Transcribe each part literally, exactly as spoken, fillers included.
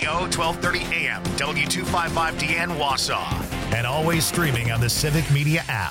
O, twelve thirty A M, W two fifty-five D N Wausau. And always streaming on the Civic Media app.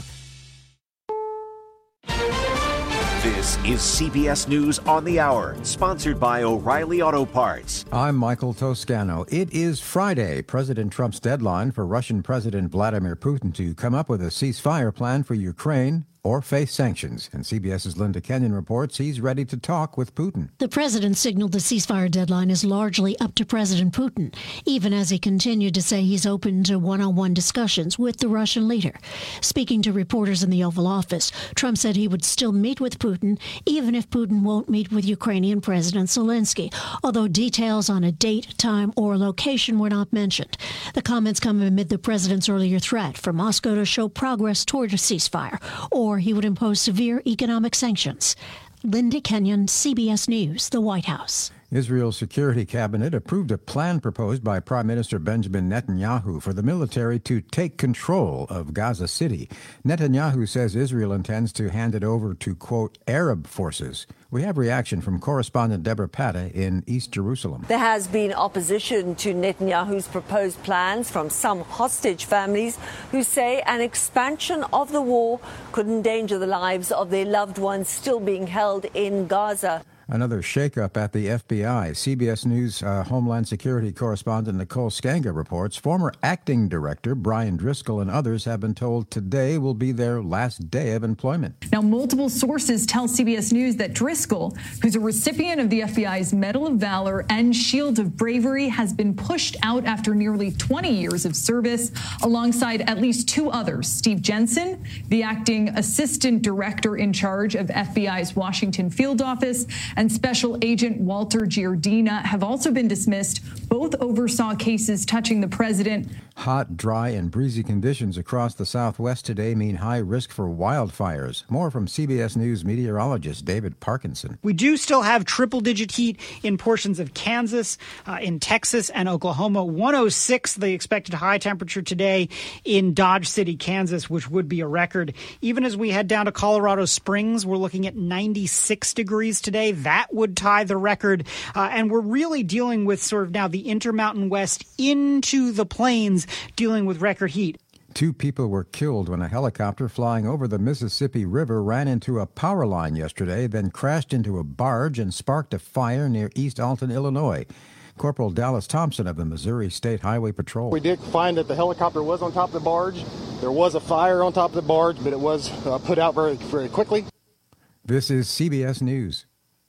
This is C B S News on the Hour, sponsored by O'Reilly Auto Parts. I'm Michael Toscano. It is Friday, President Trump's deadline for Russian President Vladimir Putin to come up with a ceasefire plan for Ukraine or face sanctions. And CBS's Linda Kenyon reports he's ready to talk with Putin. The president signaled the ceasefire deadline is largely up to President Putin, even as he continued to say he's open to one-on-one discussions with the Russian leader. Speaking to reporters in the Oval Office, Trump said he would still meet with Putin, even if Putin won't meet with Ukrainian President Zelensky, although details on a date, time, or location were not mentioned. The comments come amid the president's earlier threat for Moscow to show progress toward a ceasefire, or he would impose severe economic sanctions. Linda Kenyon, C B S News, the White House. Israel's Security Cabinet approved a plan proposed by Prime Minister Benjamin Netanyahu for the military to take control of Gaza City. Netanyahu says Israel intends to hand it over to, quote, Arab forces. We have reaction from correspondent Deborah Patta in East Jerusalem. There has been opposition to Netanyahu's proposed plans from some hostage families who say an expansion of the war could endanger the lives of their loved ones still being held in Gaza. Another shakeup at the F B I. C B S News uh, Homeland Security correspondent Nicole Skanga reports former acting director Brian Driscoll and others have been told today will be their last day of employment. Now, multiple sources tell C B S News that Driscoll, who's a recipient of the F B I's Medal of Valor and Shield of Bravery, has been pushed out after nearly twenty years of service, alongside at least two others. Steve Jensen, the acting assistant director in charge of F B I's Washington field office, and Special Agent Walter Giardina have also been dismissed. Both oversaw cases touching the president. Hot, dry, and breezy conditions across the Southwest today mean high risk for wildfires. More from C B S News meteorologist David Parkinson. We do still have triple-digit heat in portions of Kansas, uh, in Texas, and Oklahoma. one oh six, the expected high temperature today in Dodge City, Kansas, which would be a record. Even as we head down to Colorado Springs, we're looking at ninety-six degrees today. That would tie the record. Uh, and we're really dealing with sort of now the Intermountain West into the plains, dealing with record heat. Two people were killed when a helicopter flying over the Mississippi River ran into a power line yesterday, then crashed into a barge and sparked a fire near East Alton, Illinois. Corporal Dallas Thompson of the Missouri State Highway Patrol. We did find that the helicopter was on top of the barge. There was a fire on top of the barge, but it was uh, put out very, very quickly. This is C B S News.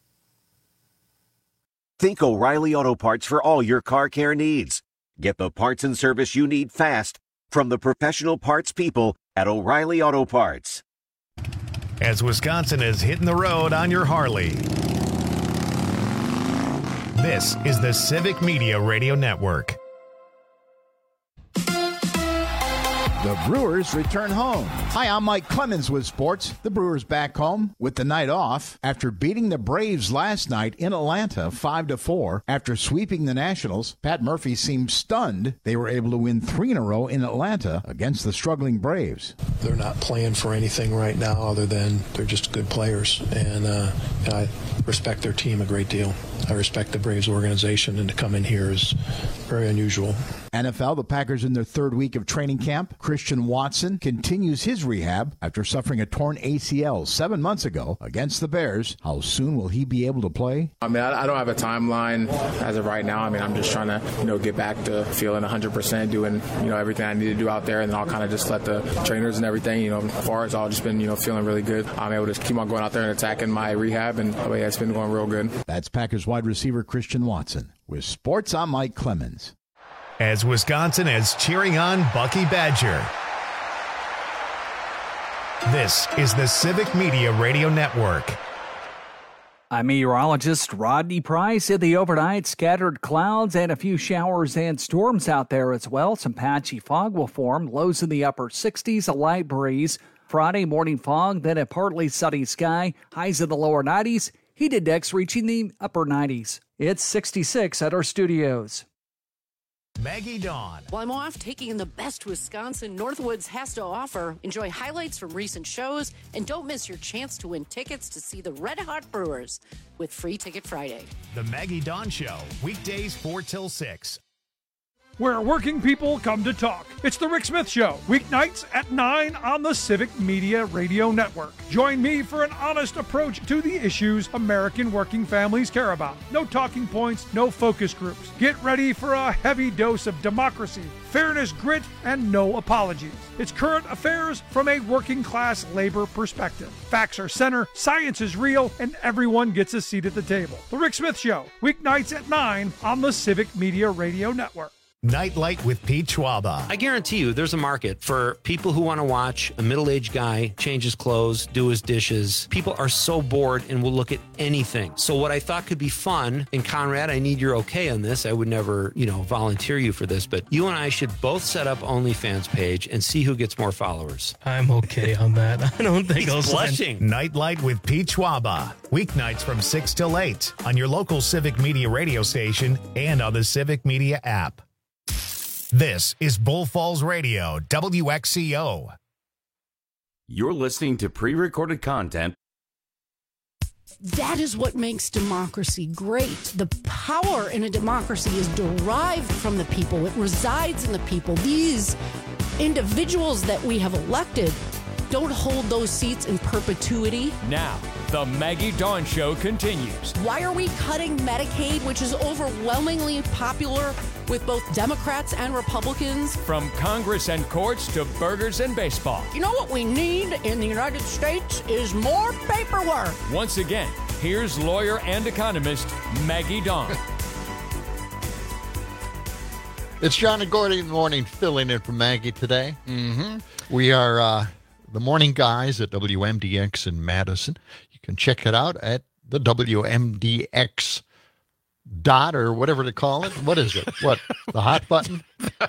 Think O'Reilly Auto Parts for all your car care needs. Get the parts and service you need fast from the professional parts people at O'Reilly Auto Parts. As Wisconsin is hitting the road on your Harley. This is the Civic Media Radio Network. The Brewers return home. Hi, I'm Mike Clemens with sports. The Brewers back home with the night off after beating the Braves last night in Atlanta five to four. After sweeping the Nationals, Pat Murphy seemed stunned they were able to win three in a row in Atlanta against the struggling Braves. They're not playing for anything right now other than they're just good players, and uh, I respect their team a great deal. I respect the Braves organization, and to come in here is very unusual. N F L, the Packers in their third week of training camp. Christian Watson continues his rehab after suffering a torn A C L seven months ago against the Bears. How soon will he be able to play? I mean, I don't have a timeline as of right now. I mean, I'm just trying to, you know, get back to feeling one hundred percent, doing, you know, everything I need to do out there, and then I'll kind of just let the trainers and everything, you know, as far as I've just been, you know, feeling really good. I'm able to keep on going out there and attacking my rehab, and oh, yeah, it's been going real good. That's Packers wide receiver Christian Watson. With sports, I'm Mike Clemens. As Wisconsin is cheering on Bucky Badger. This is the Civic Media Radio Network. I'm meteorologist Rodney Price. In the overnight, scattered clouds and a few showers and storms out there as well. Some patchy fog will form. Lows in the upper sixties, a light breeze. Friday morning fog, then a partly sunny sky. Highs in the lower nineties. Heat index reaching the upper nineties. It's sixty-six at our studios. Maggie Dawn. While I'm off taking in the best Wisconsin Northwoods has to offer, enjoy highlights from recent shows, and don't miss your chance to win tickets to see the Red Hot Brewers with Free Ticket Friday. The Maggie Dawn Show, weekdays four till six where working people come to talk. It's The Rick Smith Show, weeknights at nine on the Civic Media Radio Network. Join me for an honest approach to the issues American working families care about. No talking points, no focus groups. Get ready for a heavy dose of democracy, fairness, grit, and no apologies. It's current affairs from a working class labor perspective. Facts are center, science is real, and everyone gets a seat at the table. The Rick Smith Show, weeknights at nine on the Civic Media Radio Network. Nightlight with Pete Schwaba. I guarantee you there's a market for people who want to watch a middle-aged guy change his clothes, do his dishes. People are so bored and will look at anything. So what I thought could be fun, and Conrad, I need your okay on this. I would never, you know, volunteer you for this, but you and I should both set up OnlyFans page and see who gets more followers. I'm okay on that. I don't think He's I'll blushing. Sign. Nightlight with Pete Schwaba. Weeknights from six till eight on your local Civic Media radio station and on the Civic Media app. This is Bull Falls Radio, W X C O. You're listening to pre-recorded content. That is what makes democracy great. The power in a democracy is derived from the people. It resides in the people. These individuals that we have elected don't hold those seats in perpetuity. Now, the Maggie Dawn Show continues. Why are we cutting Medicaid, which is overwhelmingly popular with both Democrats and Republicans? From Congress and courts to burgers and baseball. You know what we need in the United States is more paperwork. Once again, here's lawyer and economist Maggie Dawn. It's John and Gordy in the morning, filling in for Maggie today. Mm-hmm. We are uh, the morning guys at W M D X in Madison. You can check it out at the W M D X dot or whatever to call it. What is it? What? The hot button?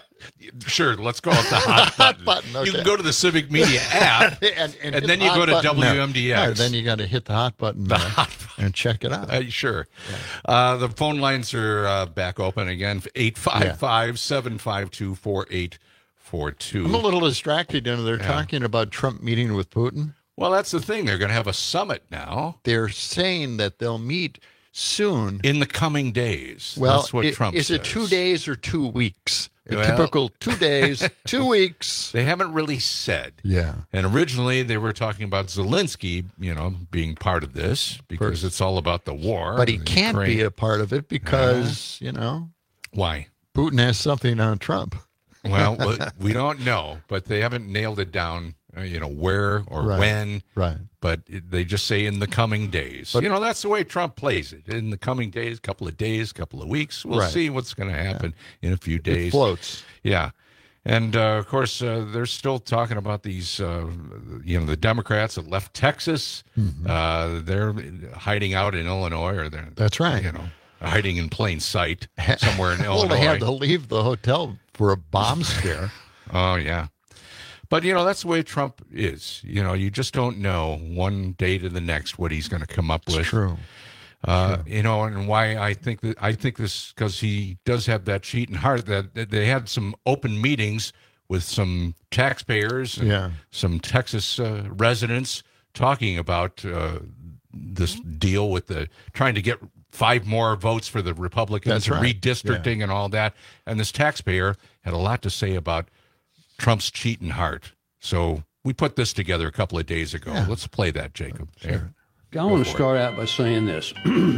Sure, let's call it the hot button. Hot button. Okay. You can go to the Civic Media app, and, and, and then you go to W M D X. No, then you got to hit the hot button, the uh, hot button. and check it out. Uh, sure. Yeah. Uh, the phone lines are uh, back open again, eight five five, seven five two, four eight four two. I'm a little distracted. You know, they're yeah. talking about Trump meeting with Putin. Well, that's the thing. They're going to have a summit now. They're saying that they'll meet soon. In the coming days. Well, that's what it, Trump is says. it two days or two weeks? The well, typical two days, two weeks. They haven't really said. Yeah. And originally they were talking about Zelensky, you know, being part of this because First. it's all about the war. But he can't Ukraine. be a part of it because, uh, you know. Why? Putin has something on Trump. Well, we don't know, but they haven't nailed it down, uh, you know, where or right. when. Right. But it, they just say in the coming days. But, you know, that's the way Trump plays it. In the coming days, couple of days, couple of weeks. We'll right. see what's going to happen yeah. in a few days. It floats. Yeah. And, uh, of course, uh, they're still talking about these, uh, you know, the Democrats that left Texas. Mm-hmm. Uh, they're hiding out in Illinois. or they're That's right. You know, hiding in plain sight somewhere in well, Illinois. Well, they had to leave the hotel for a bomb scare. Oh, yeah. But, you know, that's the way Trump is. You know, you just don't know one day to the next what he's going to come up it's with. True. Uh, true. You know, and why I think that I think this because he does have that cheating heart. That, that they had some open meetings with some taxpayers and yeah. some Texas uh, residents talking about uh, this deal with the trying to get five more votes for the Republicans, right. redistricting yeah. and all that. And this taxpayer had a lot to say about Trump's cheating heart. So we put this together a couple of days ago. Yeah. Let's play that, Jacob. Sure. I want to start it. out by saying this.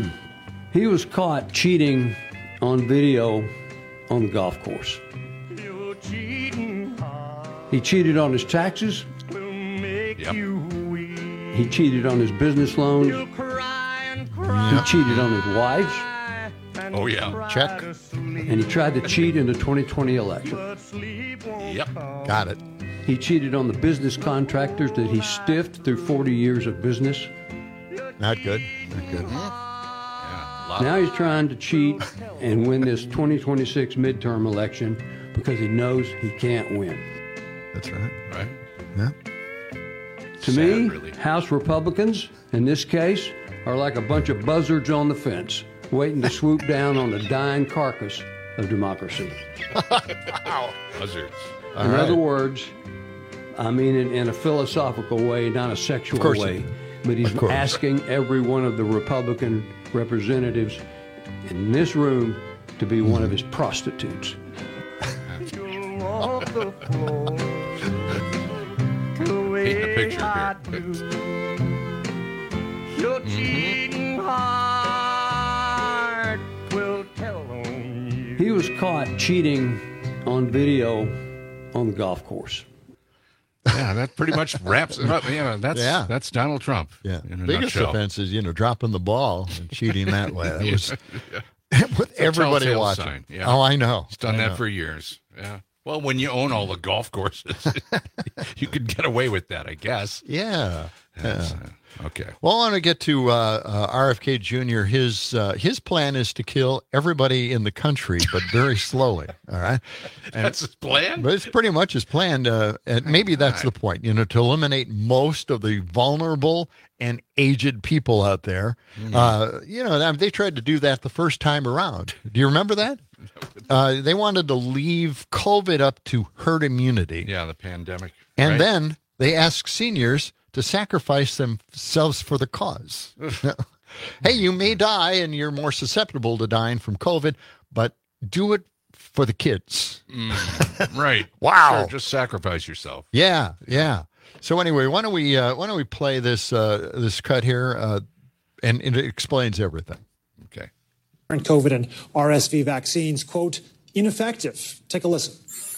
He was caught cheating on video on the golf course. He cheated on his taxes. Yep. He cheated on his business loans. Yep. He cheated on his wives. Oh, yeah. Check. And he tried to cheat in the twenty twenty election. Yep. Got it. He cheated on the business contractors that he stiffed through forty years of business. Not good. Not good. Yeah, now he's trying to cheat and win this twenty twenty-six midterm election because he knows he can't win. That's right. Right. Yeah. To Sad, me, really. House Republicans, in this case, are like a bunch of buzzards on the fence, waiting to swoop down on the dying carcass of democracy. Wow. Buzzards. All in right. other words, I mean in, in a philosophical way, not a sexual way, but he's asking every one of the Republican representatives in this room to be one of his prostitutes. You'll walk the floor the way I do. Your cheating heart will tell on you. He was caught cheating on video on the golf course. Yeah, that pretty much wraps it up. Yeah, that's Yeah. that's Donald Trump. Yeah. in a Biggest nutshell. offense is, you know, dropping the ball and cheating that way. That was Yeah. with It's a everybody telltale watching. sign, yeah. Oh, I know. He's done I that know. for years. Yeah. Well, when you own all the golf courses, you could get away with that, I guess. Yeah. That's, Yeah. uh, okay. Well, I want to get to uh, uh, R F K Junior His uh, his plan is to kill everybody in the country, but very slowly. All right, and, That's his plan? But it's pretty much his plan. Uh, and maybe that's the point. You know, to eliminate most of the vulnerable and aged people out there. Mm. Uh, you know, they tried to do that the first time around. Do you remember that? Uh, they wanted to leave COVID up to herd immunity. Yeah, the pandemic. And right? then they ask seniors to sacrifice themselves for the cause. Hey, you may die and you're more susceptible to dying from COVID, but do it for the kids. Mm, right. Wow. Sure, just sacrifice yourself. Yeah, yeah. So anyway, why don't we uh, why don't we play this uh, this cut here, uh, and, and it explains everything. Okay. And COVID and R S V vaccines, quote, ineffective. Take a listen.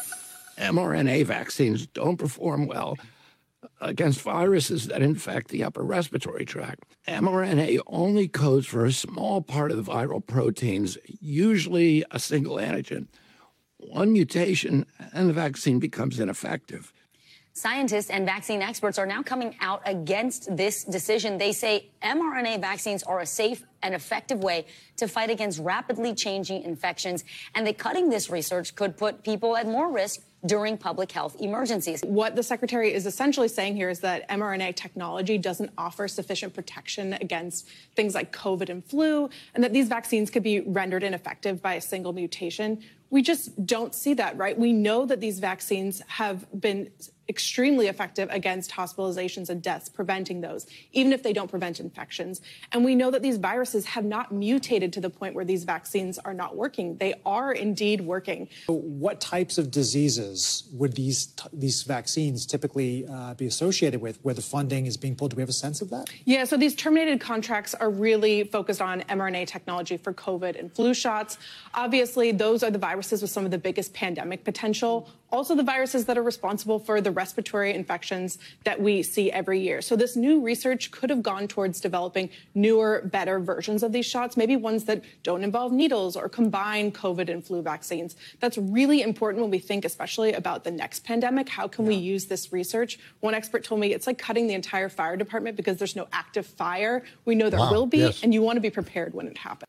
mRNA vaccines don't perform well against viruses that infect the upper respiratory tract. mRNA only codes for a small part of the viral proteins, usually a single antigen. One mutation, and the vaccine becomes ineffective. Scientists and vaccine experts are now coming out against this decision. They say mRNA vaccines are a safe and effective way to fight against rapidly changing infections, and that cutting this research could put people at more risk during public health emergencies. What the secretary is essentially saying here is that mRNA technology doesn't offer sufficient protection against things like COVID and flu, and that these vaccines could be rendered ineffective by a single mutation. We just don't see that, right? We know that these vaccines have been extremely effective against hospitalizations and deaths, preventing those, even if they don't prevent infections. And we know that these viruses have not mutated to the point where these vaccines are not working. They are indeed working. What types of diseases would these t- these vaccines typically uh, be associated with, where the funding is being pulled? Do we have a sense of that? Yeah, so these terminated contracts are really focused on mRNA technology for COVID and flu shots. Obviously, those are the viruses with some of the biggest pandemic potential. Also, the viruses that are responsible for the respiratory infections that we see every year. So this new research could have gone towards developing newer, better versions of these shots, maybe ones that don't involve needles or combine COVID and flu vaccines. That's really important when we think especially about the next pandemic. How can we use this research? One expert told me it's like cutting the entire fire department because there's no active fire. We know there Wow, will be, yes. and you want to be prepared when it happens.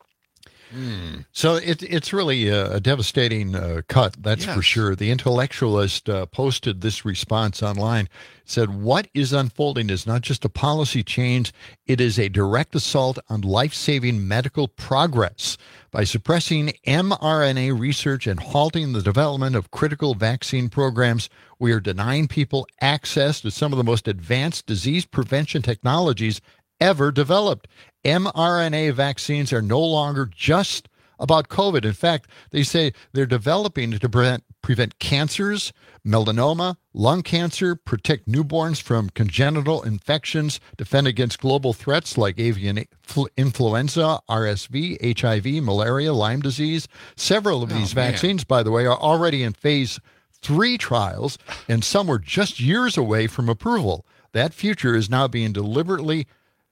Mm. So it, it's really a, a devastating uh, cut, that's Yes. for sure. The Intellectualist uh, posted this response online, said, what is unfolding is not just a policy change, it is a direct assault on life-saving medical progress. By suppressing mRNA research and halting the development of critical vaccine programs, we are denying people access to some of the most advanced disease prevention technologies ever developed. mRNA vaccines are no longer just about COVID. In fact, they say they're developing to prevent, prevent cancers, melanoma, lung cancer, protect newborns from congenital infections, defend against global threats like avian influenza, R S V, H I V, malaria, Lyme disease. Several of Oh, these man. vaccines, by the way, are already in phase three trials, and some were just years away from approval. That future is now being deliberately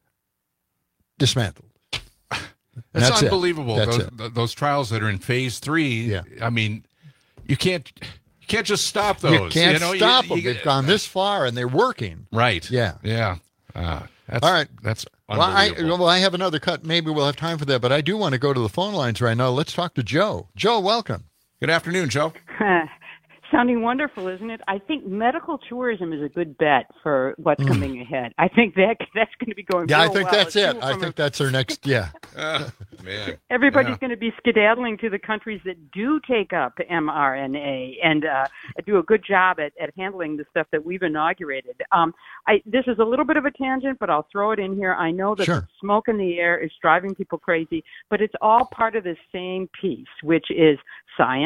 dismantled. That's, That's it. unbelievable. That's Those, it. th- those trials that are in phase three. Yeah. I mean, you can't you can't just stop those. You can't know, stop you, them. you- They've gone this far, and they're working. Right. Yeah. Yeah. Uh, that's, All right. That's Well I, unbelievable. well, I have another cut. Maybe we'll have time for that, but I do want to go to the phone lines right now. Let's talk to Joe. Joe, welcome. Good afternoon, Joe. Sounding wonderful, isn't it? I think medical tourism is a good bet for what's Mm. coming ahead. I think that that's going to be going Yeah, I real think well. that's it. People I from think that's our next, yeah. Uh, man. Everybody's Yeah. going to be skedaddling to the countries that do take up mRNA and uh, do a good job at, at handling the stuff that we've inaugurated. Um, I, this is a little bit of a tangent, but I'll throw it in here. I know that Sure. the smoke in the air is driving people crazy, but it's all part of the same piece, which is science,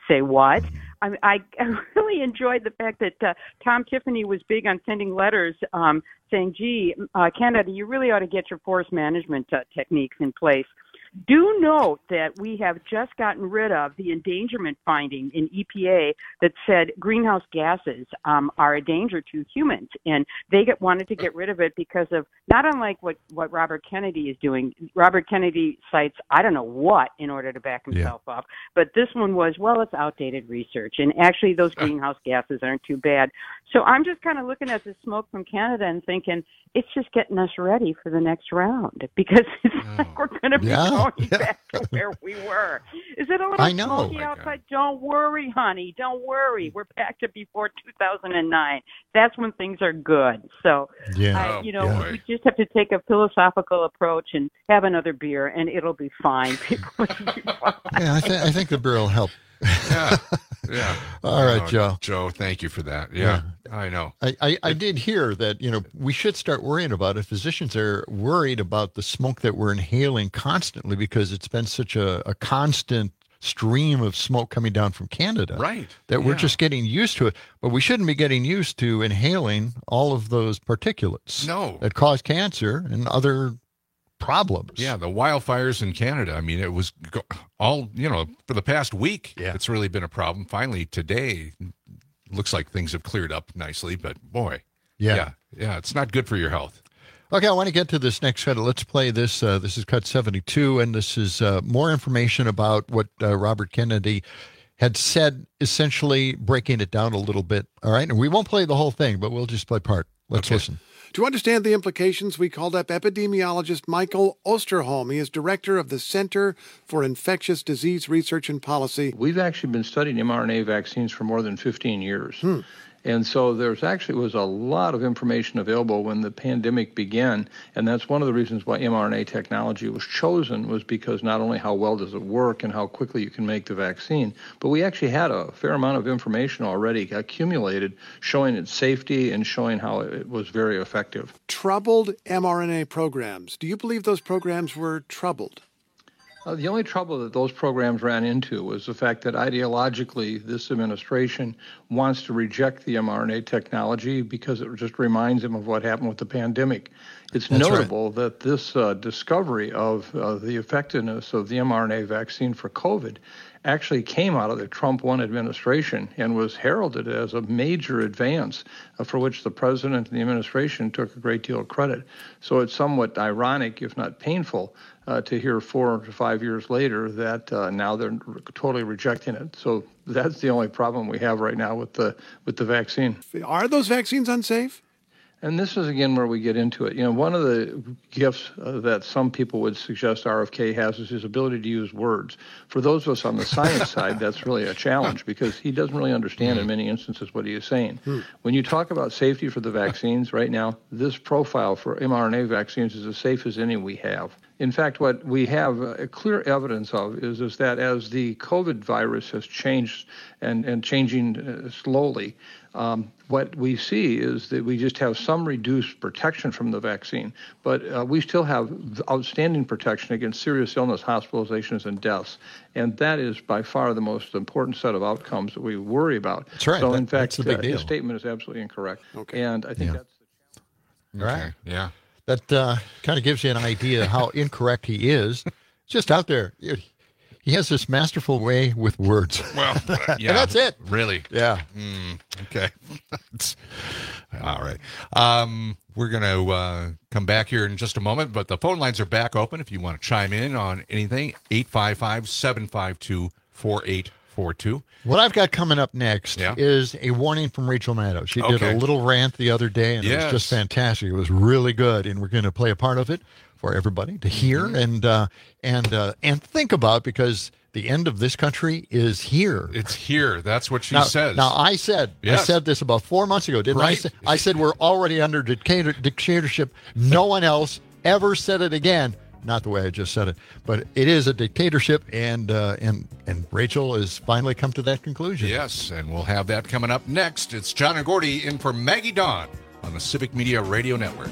say what. I, I really enjoyed the fact that uh, Tom Tiffany was big on sending letters um, saying, gee, uh, Canada, you really ought to get your forest management uh, techniques in place. Do note that we have just gotten rid of the endangerment finding in E P A that said greenhouse gases um, are a danger to humans, and they get, wanted to get rid of it because of, not unlike what, what Robert Kennedy is doing. Robert Kennedy cites I don't know what in order to back himself yeah. up, but this one was, well, it's outdated research, and actually those greenhouse gases aren't too bad. So I'm just kind of looking at the smoke from Canada and thinking, it's just getting us ready for the next round, because it's oh. like we're going to be yeah. going yeah. back to where we were. Is it a little I know. smoky oh outside? Don't worry, honey. Don't worry. We're back to before two thousand nine. That's when things are good. So, yeah. I, you know, yeah. we just have to take a philosophical approach and have another beer, and it'll be fine. People will be fine. Yeah, I, th- I think the beer will help. yeah, yeah. All right, oh, Joe. Joe, thank you for that. Yeah, yeah. I know. I, I, I did hear that, you know, we should start worrying about it. Physicians are worried about the smoke that we're inhaling constantly because it's been such a, a constant stream of smoke coming down from Canada. Right. That yeah. we're just getting used to it. But we shouldn't be getting used to inhaling all of those particulates. No. That cause cancer and other problems. Yeah, the wildfires in Canada. I mean, it was go- all, you know, for the past week, yeah. it's really been a problem. Finally, today, looks like things have cleared up nicely, but boy, yeah, yeah, yeah it's not good for your health. Okay, I want to get to this next cut. Let's play this. Uh, this is cut seventy-two, and this is uh, more information about what uh, Robert Kennedy had said, essentially breaking it down a little bit. All right, and we won't play the whole thing, but we'll just play part. Let's okay. listen. To understand the implications, we called up epidemiologist Michael Osterholm. He is director of the Center for Infectious Disease Research and Policy. We've actually been studying mRNA vaccines for more than fifteen years. Hmm. And so there's actually was a lot of information available when the pandemic began, and that's one of the reasons why mRNA technology was chosen, was because not only how well does it work and how quickly you can make the vaccine, but we actually had a fair amount of information already accumulated showing its safety and showing how it was very effective. Troubled mRNA programs. Do you believe those programs were troubled? Uh, the only trouble that those programs ran into was the fact that ideologically this administration wants to reject the mRNA technology because it just reminds them of what happened with the pandemic. It's That's notable right. that this uh, discovery of uh, the effectiveness of the mRNA vaccine for COVID actually came out of the Trump one administration and was heralded as a major advance uh, for which the president and the administration took a great deal of credit. So it's somewhat ironic, if not painful, uh, to hear four to five years later that uh, now they're re- totally rejecting it. So that's the only problem we have right now with the with the vaccine. Are those vaccines unsafe? And this is, again, where we get into it. You know, one of the gifts uh, that some people would suggest R F K has is his ability to use words. For those of us on the science side, that's really a challenge because he doesn't really understand in many instances what he is saying. Hmm. When you talk about safety for the vaccines right now, this profile for mRNA vaccines is as safe as any we have. In fact, what we have uh, clear evidence of is, is that as the COVID virus has changed and, and changing uh, slowly, um, what we see is that we just have some reduced protection from the vaccine, but uh, we still have outstanding protection against serious illness, hospitalizations, and deaths. And that is by far the most important set of outcomes that we worry about. That's right. So, that, in fact, that's the big uh, deal. his statement is absolutely incorrect. Okay. And I think Yeah. that's All right. Okay. Yeah. That uh, kind of gives you an idea how incorrect he is. Just out there. He has this masterful way with words. Well, uh, yeah. And that's it. Really? Yeah. Mm, okay. All right. Um, we're going to uh, come back here in just a moment, but the phone lines are back open if you want to chime in on anything. eight five five, seven five two, four eight four two. What I've got coming up next Yeah. is a warning from Rachel Maddow. She did Okay. a little rant the other day, and it Yes. was just fantastic. It was really good, and we're going to play a part of it for everybody to hear Mm-hmm. and uh, and uh, and think about, because the end of this country is here. It's here. That's what she now, says. Now, I said Yes. I said this about four months ago, didn't Right. I? Say, I said we're already under dictator, dictatorship. No one else ever said it again. Not the way I just said it, but it is a dictatorship, and uh, and and Rachel has finally come to that conclusion. Yes, and we'll have that coming up next. It's John and Gordy in for Maggie Dawn on the Civic Media Radio Network.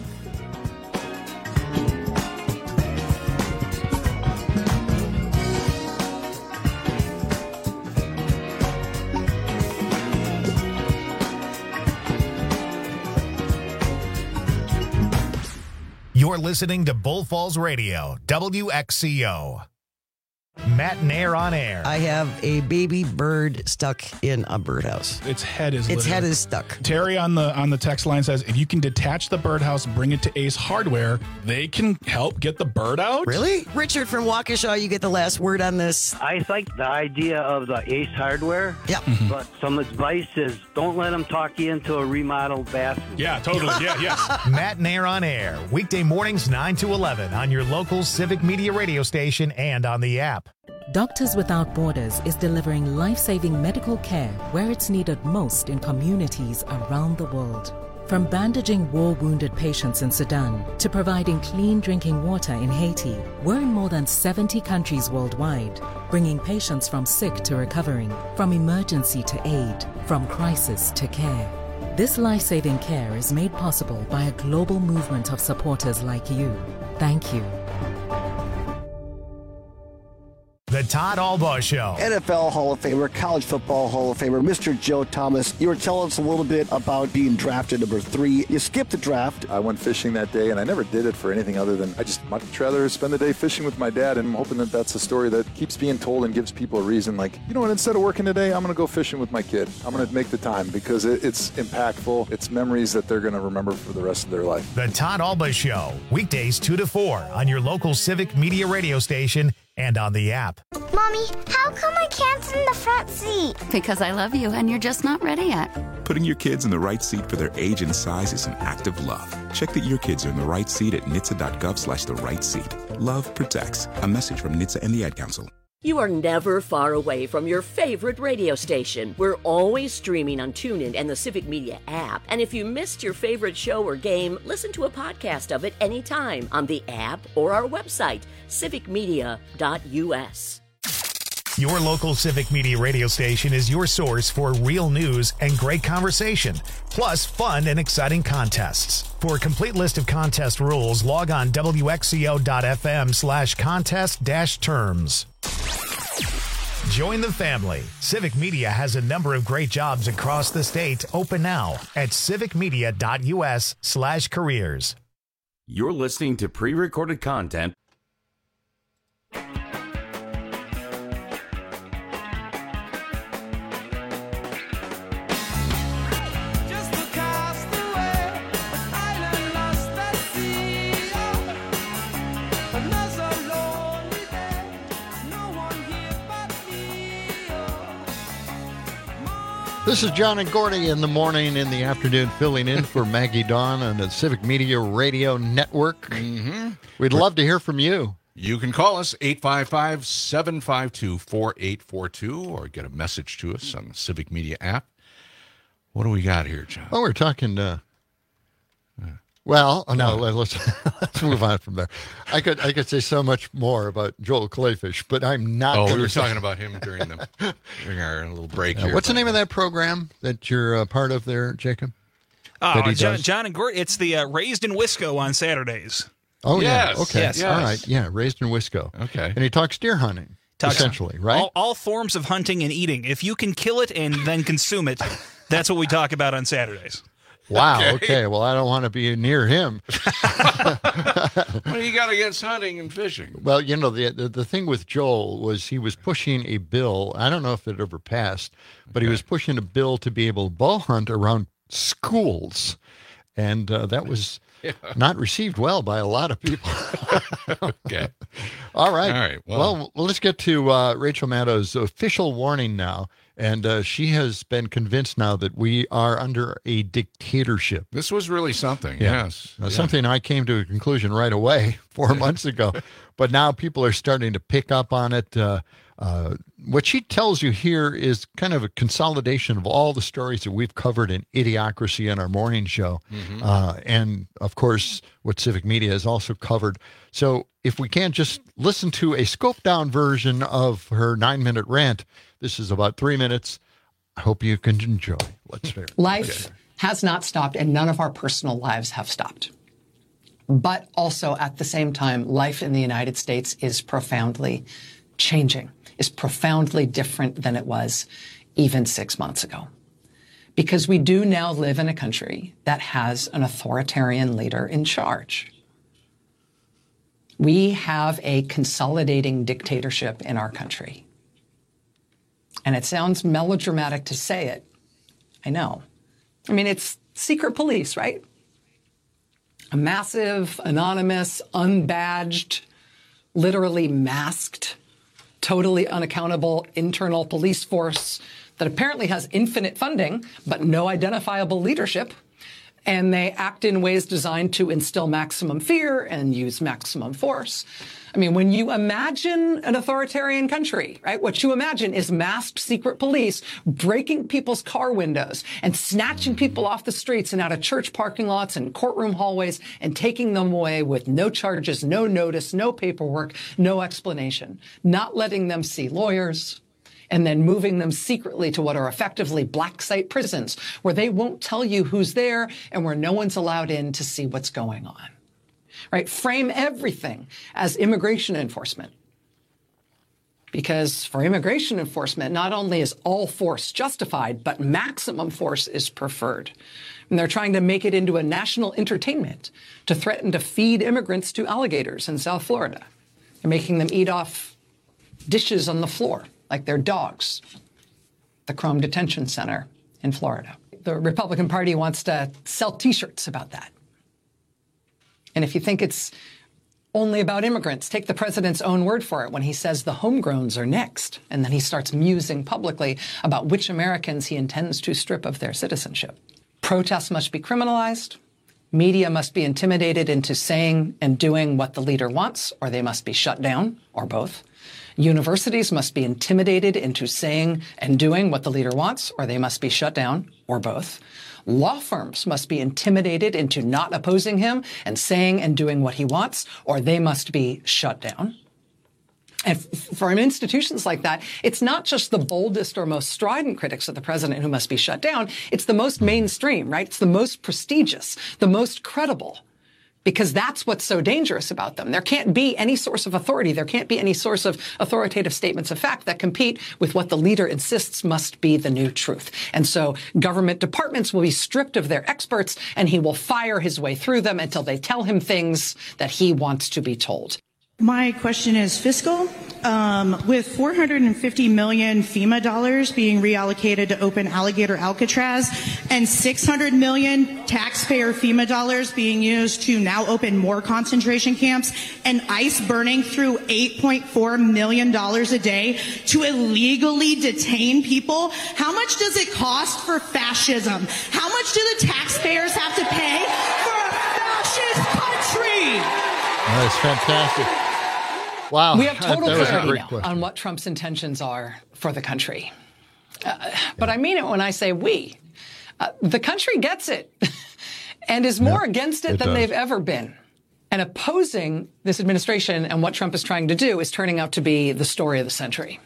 You're listening to Bull Falls Radio, W X C O. Matt and Air on air. I have a baby bird stuck in a birdhouse. Its head is Its literally- head is stuck. Terry on the on the text line says, if you can detach the birdhouse, bring it to Ace Hardware, they can help get the bird out. Really? Richard from Waukesha, you get the last word on this. I like the idea of the Ace Hardware. Yep. Mm-hmm. But some advice is don't let them talk you into a remodeled bathroom. Yeah, totally. Yeah, yes. Matt and Air on air, weekday mornings nine to eleven on your local Civic Media radio station and on the app. Doctors Without Borders is delivering life-saving medical care where it's needed most in communities around the world. From bandaging war-wounded patients in Sudan to providing clean drinking water in Haiti, we're in more than seventy countries worldwide, bringing patients from sick to recovering, from emergency to aid, from crisis to care. This life-saving care is made possible by a global movement of supporters like you. Thank you. The Todd Albaugh Show. N F L Hall of Famer, College Football Hall of Famer, Mister Joe Thomas. You were telling us a little bit about being drafted number three. You skipped the draft. I went fishing that day, and I never did it for anything other than I just much rather spend the day fishing with my dad, and I'm hoping that that's a story that keeps being told and gives people a reason. Like, you know what, instead of working today, I'm going to go fishing with my kid. I'm going to make the time because it, it's impactful. It's memories that they're going to remember for the rest of their life. The Todd Albaugh Show, weekdays two to four on your local Civic Media radio station and on the app. Mommy, how come I can't sit in the front seat? Because I love you and you're just not ready yet. Putting your kids in the right seat for their age and size is an act of love. Check that your kids are in the right seat at N H T S A dot gov slash the right seat. Love protects. A message from N H T S A and the Ad Council. You are never far away from your favorite radio station. We're always streaming on TuneIn and the Civic Media app. And if you missed your favorite show or game, listen to a podcast of it anytime on the app or our website, civic media dot u s. Your local Civic Media radio station is your source for real news and great conversation, plus fun and exciting contests. For a complete list of contest rules, log on W X C O dot F M slash contest dash terms. Join the family. Civic Media has a number of great jobs across the state open now at civic media dot u s slash careers. You're listening to pre-recorded content. This is John and Gordy in the morning, in the afternoon, filling in for Maggie Dawn on the Civic Media Radio Network. Mm-hmm. We'd love to hear from you. You can call us eight five five, seven five two, four eight four two or get a message to us on the Civic Media app. What do we got here, John? Oh, we're talking... Uh, well, oh, no, let's let's move on from there. I could I could say so much more about Joel Clayfish, but I'm not. Oh, we gonna were say... talking about him during the during our little break Uh, here. what's the name of that program that you're a part of there, Jacob? Oh, he John, does? John and Gort. It's the uh, Raised in Wisco on Saturdays. Oh, Yes, yeah. Okay. yes, All yes. right. Yeah. Raised in Wisco. Okay. And he talks deer hunting, Talks- essentially, right? All, all forms of hunting and eating. If you can kill it and then consume it, that's what we talk about on Saturdays. Wow. Okay. Okay. Well, I don't want to be near him. What do you got against hunting and fishing? Well, you know, the, the the thing with Joel was he was pushing a bill. I don't know if it ever passed, but he was pushing a bill to be able to bow hunt around schools, and uh, that was Yeah. not received well by a lot of people. Okay. All right. All right. Well, Well, well let's get to uh, Rachel Maddow's official warning now. And uh, she has been convinced now that we are under a dictatorship. this was really something. Yeah. Yes. Now, Yeah. something I came to a conclusion right away four months ago. But now people are starting to pick up on it. Uh, uh, what she tells you here is kind of a consolidation of all the stories that we've covered in Idiocracy in our morning show. Mhm. Uh, and, of course, what Civic Media has also covered. So if we can't just listen to a scoped-down version of her nine-minute rant, this is about three minutes. I hope you can enjoy. Let's hear it. Life has not stopped, and none of our personal lives have stopped. But also, at the same time, life in the United States is profoundly changing, is profoundly different than it was even six months ago. Because we do now live in a country that has an authoritarian leader in charge. We have a consolidating dictatorship in our country. And it sounds melodramatic to say it. I know. I mean, it's secret police, right? A massive, anonymous, unbadged, literally masked, totally unaccountable internal police force that apparently has infinite funding, but no identifiable leadership. And they act in ways designed to instill maximum fear and use maximum force. I mean, when you imagine an authoritarian country, right, what you imagine is masked secret police breaking people's car windows and snatching people off the streets and out of church parking lots and courtroom hallways and taking them away with no charges, no notice, no paperwork, no explanation, not letting them see lawyers, and then moving them secretly to what are effectively black site prisons, where they won't tell you who's there and where no one's allowed in to see what's going on. Right? Frame everything as immigration enforcement. Because for immigration enforcement, not only is all force justified, but maximum force is preferred. And they're trying to make it into a national entertainment to threaten to feed immigrants to alligators in South Florida. They're making them eat off dishes on the floor, like they're dogs. The Chrome Detention Center in Florida. The Republican Party wants to sell T-shirts about that. And if you think it's only about immigrants, take the president's own word for it when he says the homegrowns are next. And then he starts musing publicly about which Americans he intends to strip of their citizenship. Protests must be criminalized. Media must be intimidated into saying and doing what the leader wants, or they must be shut down, or both. Universities must be intimidated into saying and doing what the leader wants, or they must be shut down, or both. Law firms must be intimidated into not opposing him and saying and doing what he wants, or they must be shut down. And for institutions like that, it's not just the boldest or most strident critics of the president who must be shut down. It's the most mainstream, right? It's the most prestigious, the most credible. Because that's what's so dangerous about them. There can't be any source of authority. There can't be any source of authoritative statements of fact that compete with what the leader insists must be the new truth. And so government departments will be stripped of their experts, and he will fire his way through them until they tell him things that he wants to be told. My question is fiscal. Um, with four hundred fifty million FEMA dollars being reallocated to open Alligator Alcatraz and six hundred million taxpayer FEMA dollars being used to now open more concentration camps and ICE burning through eight point four million dollars a day to illegally detain people, how much does it cost for fascism? How much do the taxpayers have to pay for a fascist country? That's fantastic. Wow. We have total clarity now question. on what Trump's intentions are for the country. Uh, but I mean it when I say we. Uh, the country gets it and is more yeah, against it, it than does. they've ever been. And opposing this administration and what Trump is trying to do is turning out to be the story of the century.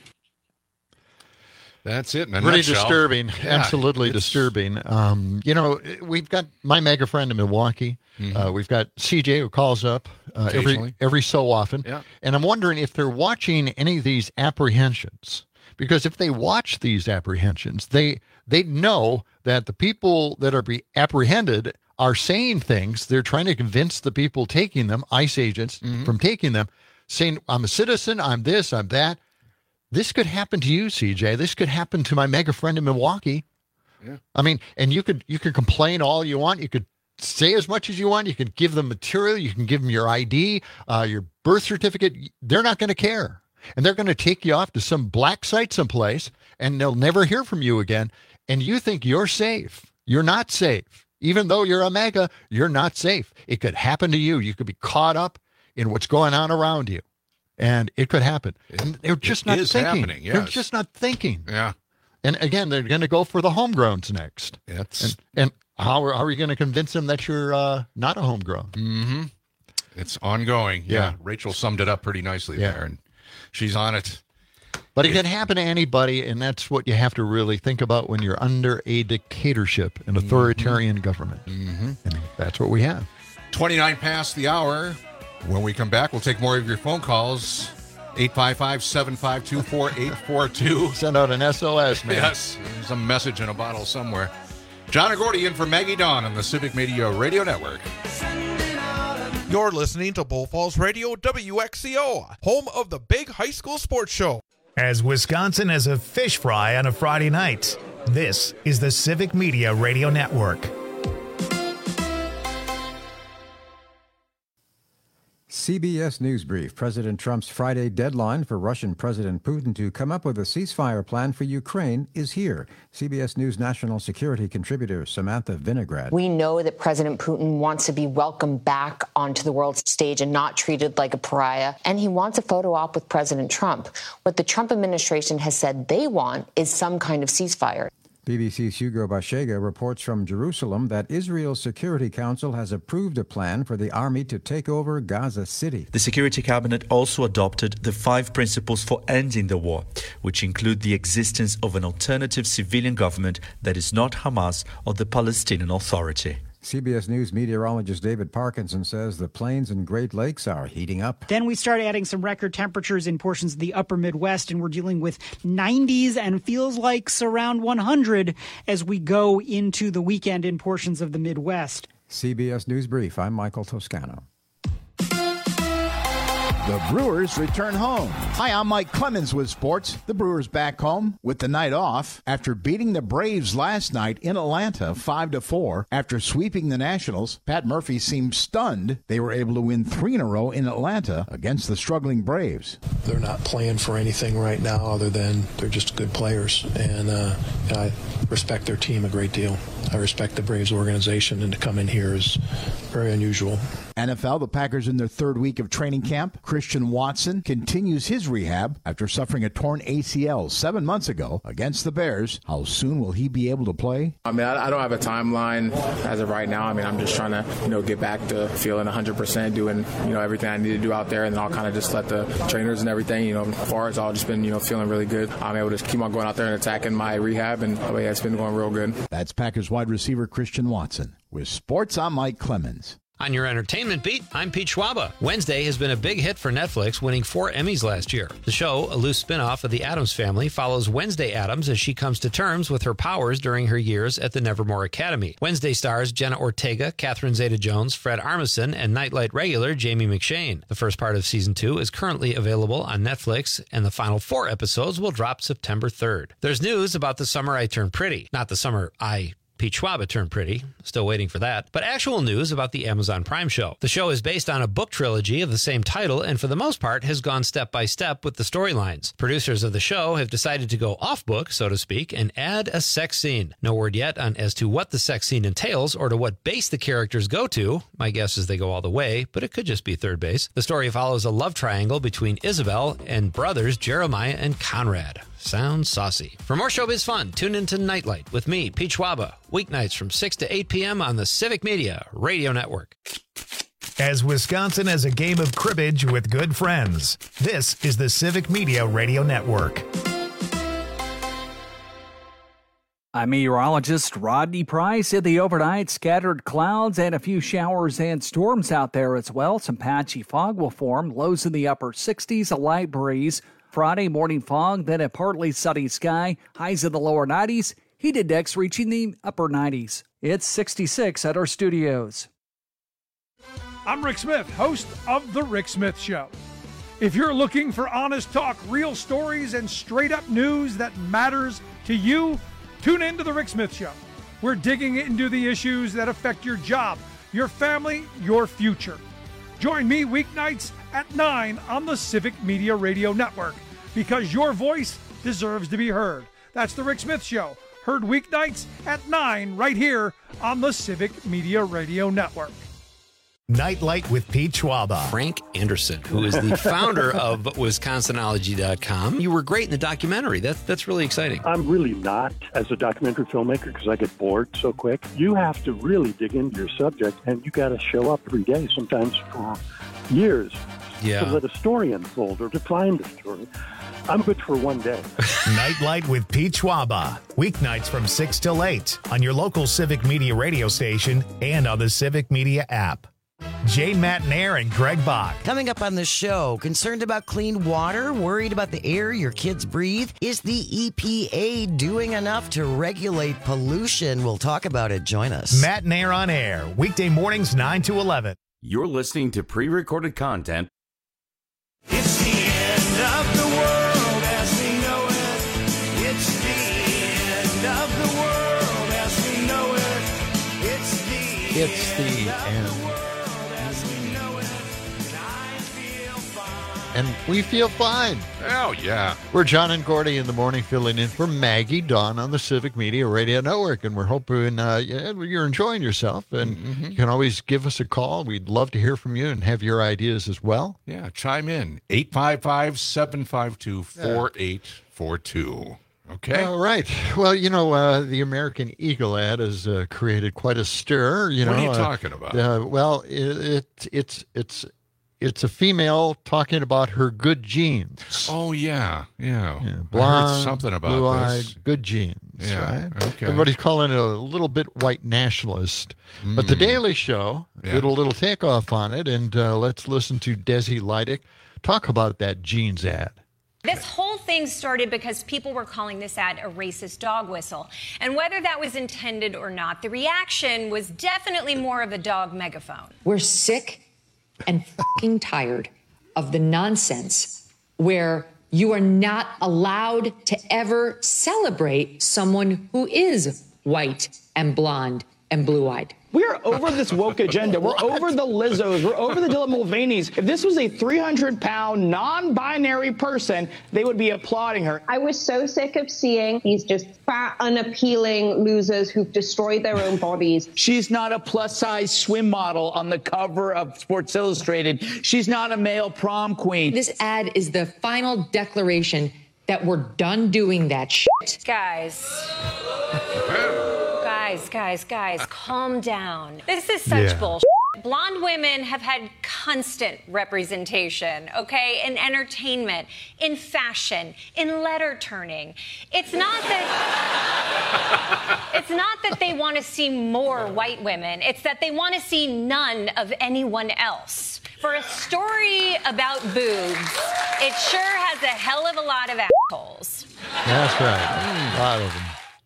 That's it, man. Pretty disturbing. Yeah, Absolutely disturbing. Um, you know, we've got my mega friend in Milwaukee. Mm-hmm. Uh, we've got C J who calls up uh, every every so often. Yeah. And I'm wondering if they're watching any of these apprehensions. Because if they watch these apprehensions, they they know that the people that are be apprehended are saying things. They're trying to convince the people taking them, ICE agents, mm-hmm. from taking them, saying, I'm a citizen, I'm this, I'm that. This could happen to you, C J. This could happen to my mega friend in Milwaukee. Yeah. I mean, and you could you could complain all you want. You could say as much as you want. You can give them material. You can give them your I D, uh, your birth certificate. They're not going to care. And they're going to take you off to some black site someplace, and they'll never hear from you again. And you think you're safe. You're not safe. Even though you're a mega, you're not safe. It could happen to you. You could be caught up in what's going on around you. And it could happen. And they're just it not is thinking. Happening, yes. They're just not thinking. Yeah. And again, they're going to go for the homegrowns next. It's... And, and how, are, how are you going to convince them that you're uh, not a homegrown? Mm-hmm. It's ongoing. Yeah. yeah. Rachel summed it up pretty nicely yeah. there, and she's on it. But it can happen to anybody, and that's what you have to really think about when you're under a dictatorship, an authoritarian mm-hmm. government. Mm-hmm. And that's what we have. twenty-nine past the hour. When we come back, we'll take more of your phone calls. eight five five, seven five two, four eight four two. Send out an S O S, man. Yes, there's a message in a bottle somewhere. John Agordi in for Maggie Dawn on the Civic Media Radio Network. You're listening to Bull Falls Radio, W X C O, home of the big high school sports show. As Wisconsin has a fish fry on a Friday night, this is the Civic Media Radio Network. C B S News Brief. President Trump's Friday deadline for Russian President Putin to come up with a ceasefire plan for Ukraine is here. C B S News national security contributor Samantha Vinograd. We know that President Putin wants to be welcomed back onto the world stage and not treated like a pariah, and he wants a photo op with President Trump. What the Trump administration has said they want is some kind of ceasefire. B B C's Hugo Bashega reports from Jerusalem that Israel's Security Council has approved a plan for the army to take over Gaza City. The Security Cabinet also adopted the five principles for ending the war, which include the existence of an alternative civilian government that is not Hamas or the Palestinian Authority. C B S News meteorologist David Parkinson says the plains and Great Lakes are heating up. Then we start adding some record temperatures in portions of the upper Midwest, and we're dealing with nineties and feels like around one hundred as we go into the weekend in portions of the Midwest. C B S News Brief, I'm Michael Toscano. The Brewers return home. Hi, I'm Mike Clemens with sports. The Brewers back home with the night off after beating the Braves last night in Atlanta five to four. After sweeping the Nationals, Pat Murphy seemed stunned they were able to win three in a row in Atlanta against the struggling Braves. They're not playing for anything right now other than they're just good players, and uh, I respect their team a great deal. I respect the Braves organization, and to come in here is very unusual. N F L, the Packers in their third week of training camp. Christian Watson continues his rehab after suffering a torn A C L seven months ago against the Bears. How soon will he be able to play? I mean, I, I don't have a timeline as of right now. I mean, I'm just trying to, you know, get back to feeling one hundred percent, doing, you know, everything I need to do out there, and then I'll kind of just let the trainers and everything, you know, as far as I've just been, you know, feeling really good. I'm able to keep on going out there and attacking my rehab, and oh, yeah, it's been going real good. That's Packers wide receiver Christian Watson. With sports, I'm Mike Clemens. On your entertainment beat, I'm Pete Schwaba. Wednesday has been a big hit for Netflix, winning four Emmys last year. The show, a loose spin-off of The Addams Family, follows Wednesday Addams as she comes to terms with her powers during her years at the Nevermore Academy. Wednesday stars Jenna Ortega, Catherine Zeta-Jones, Fred Armisen, and Nightlight regular Jamie McShane. The first part of season two is currently available on Netflix, and the final four episodes will drop September third. There's news about The Summer I Turned Pretty. Not The Summer I Pete Schwaba turned pretty. Still waiting for that. But actual news about the Amazon Prime show. The show is based on a book trilogy of the same title and for the most part has gone step by step with the storylines. Producers of the show have decided to go off book, so to speak, and add a sex scene. No word yet on as to what the sex scene entails or to what base the characters go to. My guess is they go all the way, but it could just be third base. The story follows a love triangle between Isabel and brothers Jeremiah and Conrad. Sounds saucy. For more showbiz fun, tune into Nightlight with me, Pete Schwaba, weeknights from six to eight p.m. on the Civic Media Radio Network. As Wisconsin has a game of cribbage with good friends, this is the Civic Media Radio Network. I'm meteorologist Rodney Price. In the overnight, scattered clouds and a few showers and storms out there as well. Some patchy fog will form, lows in the upper sixties, a light breeze. Friday, morning fog, then a partly sunny sky, highs in the lower nineties, heat index reaching the upper nineties. It's sixty-six at our studios. I'm Rick Smith, host of The Rick Smith Show. If you're looking for honest talk, real stories, and straight-up news that matters to you, tune in to The Rick Smith Show. We're digging into the issues that affect your job, your family, your future. Join me weeknights at nine on the Civic Media Radio Network, because your voice deserves to be heard. That's The Rick Smith Show, heard weeknights at nine right here on the Civic Media Radio Network. Nightlight with Pete Schwaba. Frank Anderson, who is the founder of Wisconsinology dot com. You were great in the documentary. That, that's really exciting. I'm really not as a documentary filmmaker because I get bored so quick. You have to really dig into your subject, and you got to show up every day, sometimes for years, yeah. to let a story unfold or to find a story. I'm good for one day. Nightlight with Pete Schwaba. Weeknights from six till eight on your local Civic Media radio station and on the Civic Media app. Jay Matnair and Greg Bach. Coming up on the show, concerned about clean water, worried about the air your kids breathe? Is the E P A doing enough to regulate pollution? We'll talk about it. Join us. Matnair on air, weekday mornings nine to eleven. You're listening to pre-recorded content. It's the end of the world as we know it. It's the end of the world as we know it. It's the It's the end. And we feel fine. Oh, yeah. We're John and Gordy in the morning, filling in for Maggie Dawn on the Civic Media Radio Network. And we're hoping uh, you're enjoying yourself. And mm-hmm. you can always give us a call. We'd love to hear from you and have your ideas as well. Yeah, chime in. eight five five, seven five two, four eight four two. Okay. All right. Well, you know, uh, the American Eagle ad has uh, created quite a stir. You what know, are you uh, talking about? Uh, well, it, it it's it's it's a female talking about her good genes. Oh yeah, yeah. yeah blonde, I heard something about blue-eyed, this. good genes. Yeah. Right? Okay. Everybody's calling it a little bit white nationalist, mm. but the Daily Show yeah. did a little takeoff on it, and uh, let's listen to Desi Leidick talk about that jeans ad. This whole thing started because people were calling this ad a racist dog whistle. And whether that was intended or not, the reaction was definitely more of a dog megaphone. We're sick and fucking tired of the nonsense where you are not allowed to ever celebrate someone who is white and blonde and blue-eyed. We're over this woke agenda. We're over the Lizzos. We're over the Dylan Mulvaney's. If this was a three hundred pound, non-binary person, they would be applauding her. I was so sick of seeing these just fat, unappealing losers who've destroyed their own bodies. She's not a plus-size swim model on the cover of Sports Illustrated. She's not a male prom queen. This ad is the final declaration that we're done doing that shit. Guys. Guys, guys, guys, calm down. This is such Yeah. bullshit. Blonde women have had constant representation, okay, in entertainment, in fashion, in letter turning. It's not that it's not that they want to see more white women. It's that they want to see none of anyone else. For a story about boobs, it sure has a hell of a lot of assholes. That's right. A lot of them.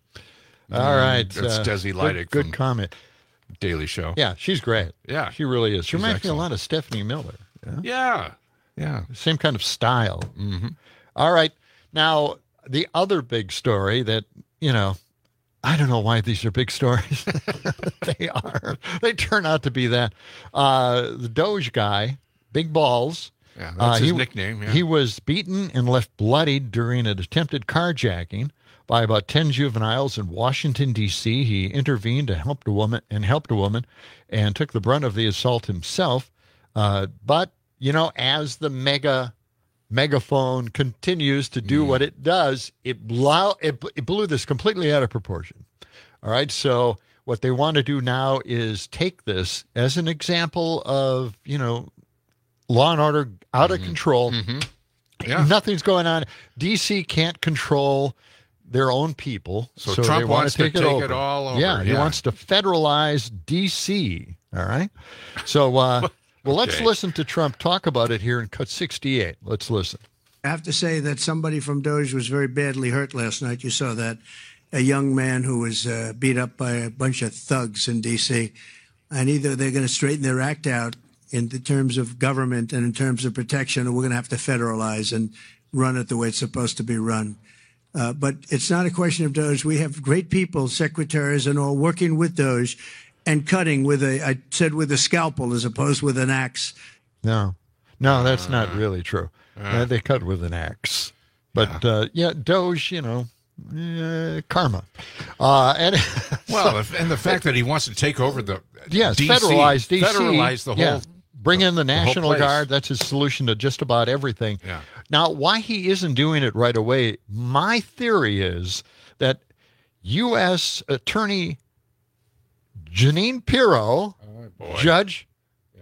All right. That's uh, Desi Leidick. Good, good comment. Daily Show. Yeah, she's great. Yeah. She really is. She She's reminds me a excellent. lot of Stephanie Miller. Yeah. Yeah. Yeah. Same kind of style. Mm-hmm. All right. Now, the other big story that, you know, I don't know why these are big stories. They are. They turn out to be that. Uh, the Doge guy, Big Balls. Yeah, that's uh, his he, nickname. Yeah. He was beaten and left bloodied during an attempted carjacking by about ten juveniles in Washington, D C He intervened to help the woman and helped a woman and took the brunt of the assault himself. Uh, but, you know, as the mega megaphone continues to do mm. what it does, it, blow, it, it blew this completely out of proportion. All right. So what they want to do now is take this as an example of, you know, law and order out of mm-hmm. control. Mm-hmm. Yeah. Nothing's going on. D C can't control their own people. So, so Trump they want wants to take, to it, take over. it all over. Yeah, he yeah. wants to federalize D C. All right. So, uh, well, let's Okay. listen to Trump talk about it here in cut sixty-eight. Let's listen. I have to say that somebody from Doge was very badly hurt last night. You saw that. A young man who was uh, beat up by a bunch of thugs in D C. And either they're going to straighten their act out in the terms of government and in terms of protection, or we're going to have to federalize and run it the way it's supposed to be run. Uh, but it's not a question of Doge. We have great people, secretaries and all, working with Doge and cutting with a, I said with a scalpel as opposed with an axe. No, no, that's uh, not really true. Uh, uh, they cut with an axe. But, yeah, uh, yeah Doge, you know, uh, karma. Uh, and well, so, and the fact that he wants to take over the yes, D C, federalize D C. Federalize the whole... Yeah. Bring in the The National whole place. Guard. That's his solution to just about everything. Yeah. Now, why he isn't doing it right away, my theory is that U S Attorney Jeanine Pirro, oh, Judge yeah.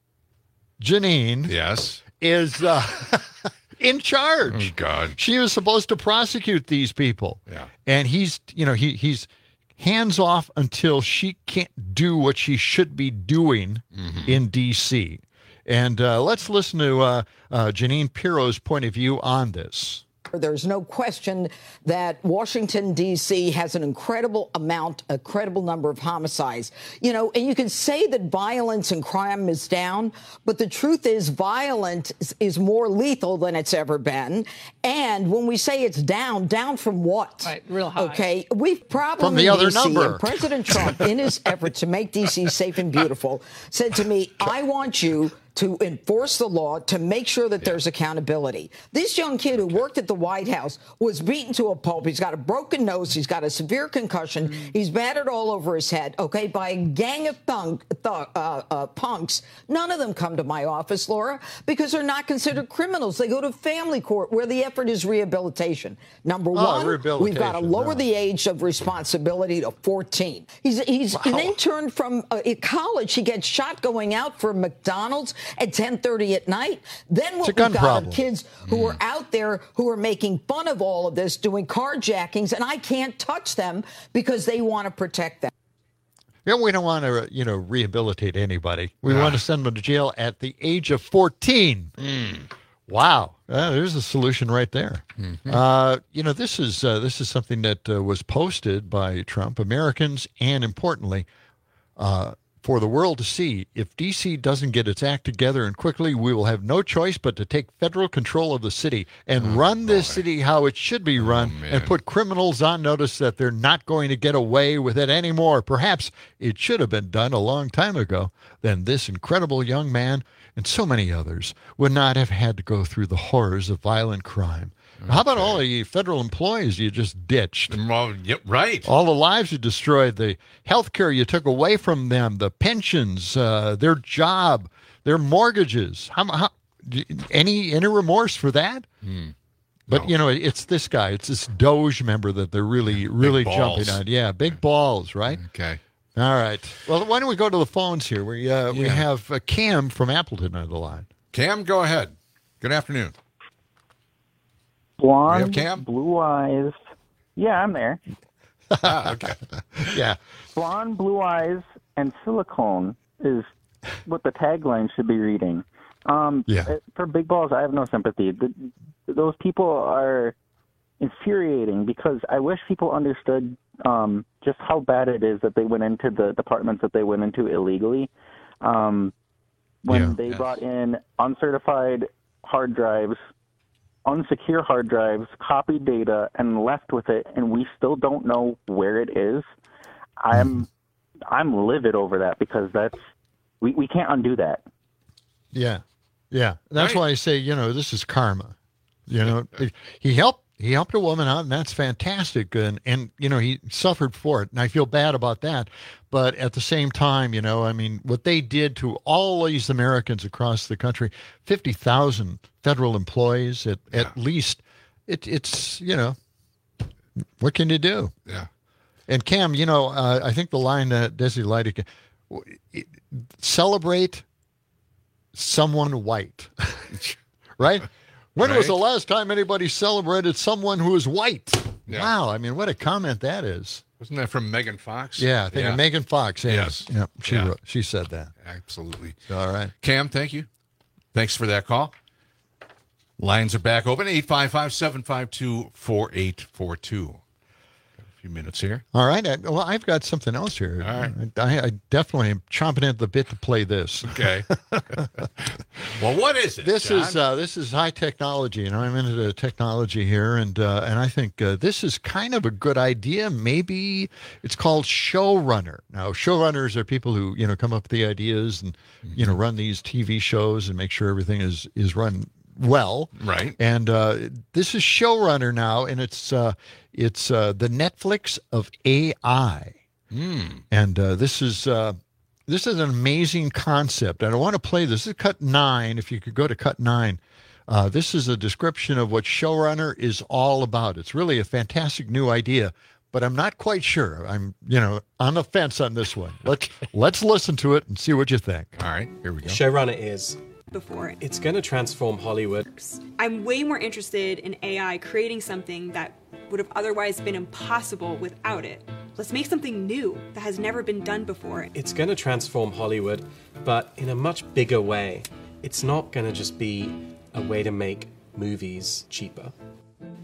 Jeanine, yes, is uh, in charge. Oh, God. She was supposed to prosecute these people. Yeah. And he's, you know, he he's hands off until she can't do what she should be doing mm-hmm. in D C. And uh, let's listen to uh, uh, Jeanine Pirro's point of view on this. There's no question that Washington, D C has an incredible amount, a credible number of homicides. You know, and you can say that violence and crime is down, but the truth is violence is more lethal than it's ever been. And when we say it's down, down from what? Right, real high. Okay, we've problem From the in other D C, number. and President Trump, in his effort to make D C safe and beautiful, said to me, I want you to enforce the law, to make sure that there's accountability. This young kid who worked at the White House was beaten to a pulp. He's got a broken nose. He's got a severe concussion. Mm-hmm. He's battered all over his head, okay, by a gang of thunk, th- uh, uh, punks. None of them come to my office, Laura, because they're not considered criminals. They go to family court where the effort is rehabilitation. Number Oh, one, rehabilitation, we've got to lower no. the age of responsibility to fourteen. He's, he's Wow. an intern from uh, college. He gets shot going out for McDonald's at ten thirty at night. Then what It's a we've gun got problem. are kids who are out there who are making fun of all of this, doing carjackings, and I can't touch them because they want to protect them. Yeah, we don't want to, you know, rehabilitate anybody. We Ah. want to send them to jail at the age of fourteen. Wow, uh, there's a solution right there. Mm-hmm. Uh, you know, this is uh, this is something that uh, was posted by Trump. Americans, and importantly, uh, for the world to see. If D C doesn't get its act together and quickly, we will have no choice but to take federal control of the city and Oh, run this city how it should be run and put criminals on notice that they're not going to get away with it anymore. Perhaps it should have been done a long time ago. Then this incredible young man and so many others would not have had to go through the horrors of violent crime. How about all the federal employees you just ditched? Well, yep, right. All the lives you destroyed, the health care you took away from them, the pensions, uh, their job, their mortgages. How, how, any any remorse for that? Hmm. But, you know, it's this guy. It's this Doge member that they're really, really balls. jumping on. Yeah, big balls, right? Okay. All right. Well, why don't we go to the phones here? We, uh, we Yeah. have uh, Cam from Appleton on the line. Cam, go ahead. Good afternoon. Blonde, We have Cam? blue eyes. Yeah, I'm there. Ah, okay. Yeah. Blonde, blue eyes, and silicone is what the tagline should be reading. Um, Yeah. uh, For big balls, I have no sympathy. The, those people are infuriating because I wish people understood um, just how bad it is that they went into the departments that they went into illegally. Um, when Yeah. they Yes. brought in uncertified hard drives, unsecure hard drives, copied data, and left with it, and we still don't know where it is. I'm I'm livid over that because that's we, we can't undo that. Yeah, yeah. That's Right. why I say, you know, this is karma. You know, he helped he helped a woman out, and that's fantastic. And and you know, he suffered for it, and I feel bad about that. But at the same time, you know, I mean, what they did to all these Americans across the country, fifty thousand federal employees at at least. It it's you know, what can you do? Yeah. And Cam, you know, uh, I think the line that Desi Leidy, celebrate someone white, right? When was Right. the last time anybody celebrated someone who is white? Yeah. Wow, I mean, what a comment that is. Wasn't that from Megan Fox? Yeah, I think of Megan Fox. Yeah. Yes. Yeah, she Yeah. wrote, she said that. Absolutely. All right. Cam, thank you. Thanks for that call. Lines are back open, eight five five, seven five two, four eight four two. A few minutes here. All right. I, well, I've got something else here. All right. I, I definitely am chomping at the bit to play this. Okay. Well, what is it, This John? is uh, this is high technology, and I'm into the technology here, and uh, and I think uh, this is kind of a good idea. Maybe it's called showrunner. Now, showrunners are people who you know come up with the ideas and you know run these T V shows and make sure everything is is run well. Right. And uh, this is showrunner now, and it's uh, it's uh, the Netflix of A I. Mm. And uh, this is uh, this is an amazing concept. And I want to play this. This is cut nine. If you could go to cut nine, uh, this is a description of what showrunner is all about. It's really a fantastic new idea, but I'm not quite sure. I'm you know on the fence on this one. Let's let's listen to it and see what you think. All right, here we go. Showrunner is before. It's going to transform Hollywood. I'm way more interested in A I creating something that would have otherwise been impossible without it. Let's make something new that has never been done before. It's going to transform Hollywood, but in a much bigger way. It's not going to just be a way to make movies cheaper.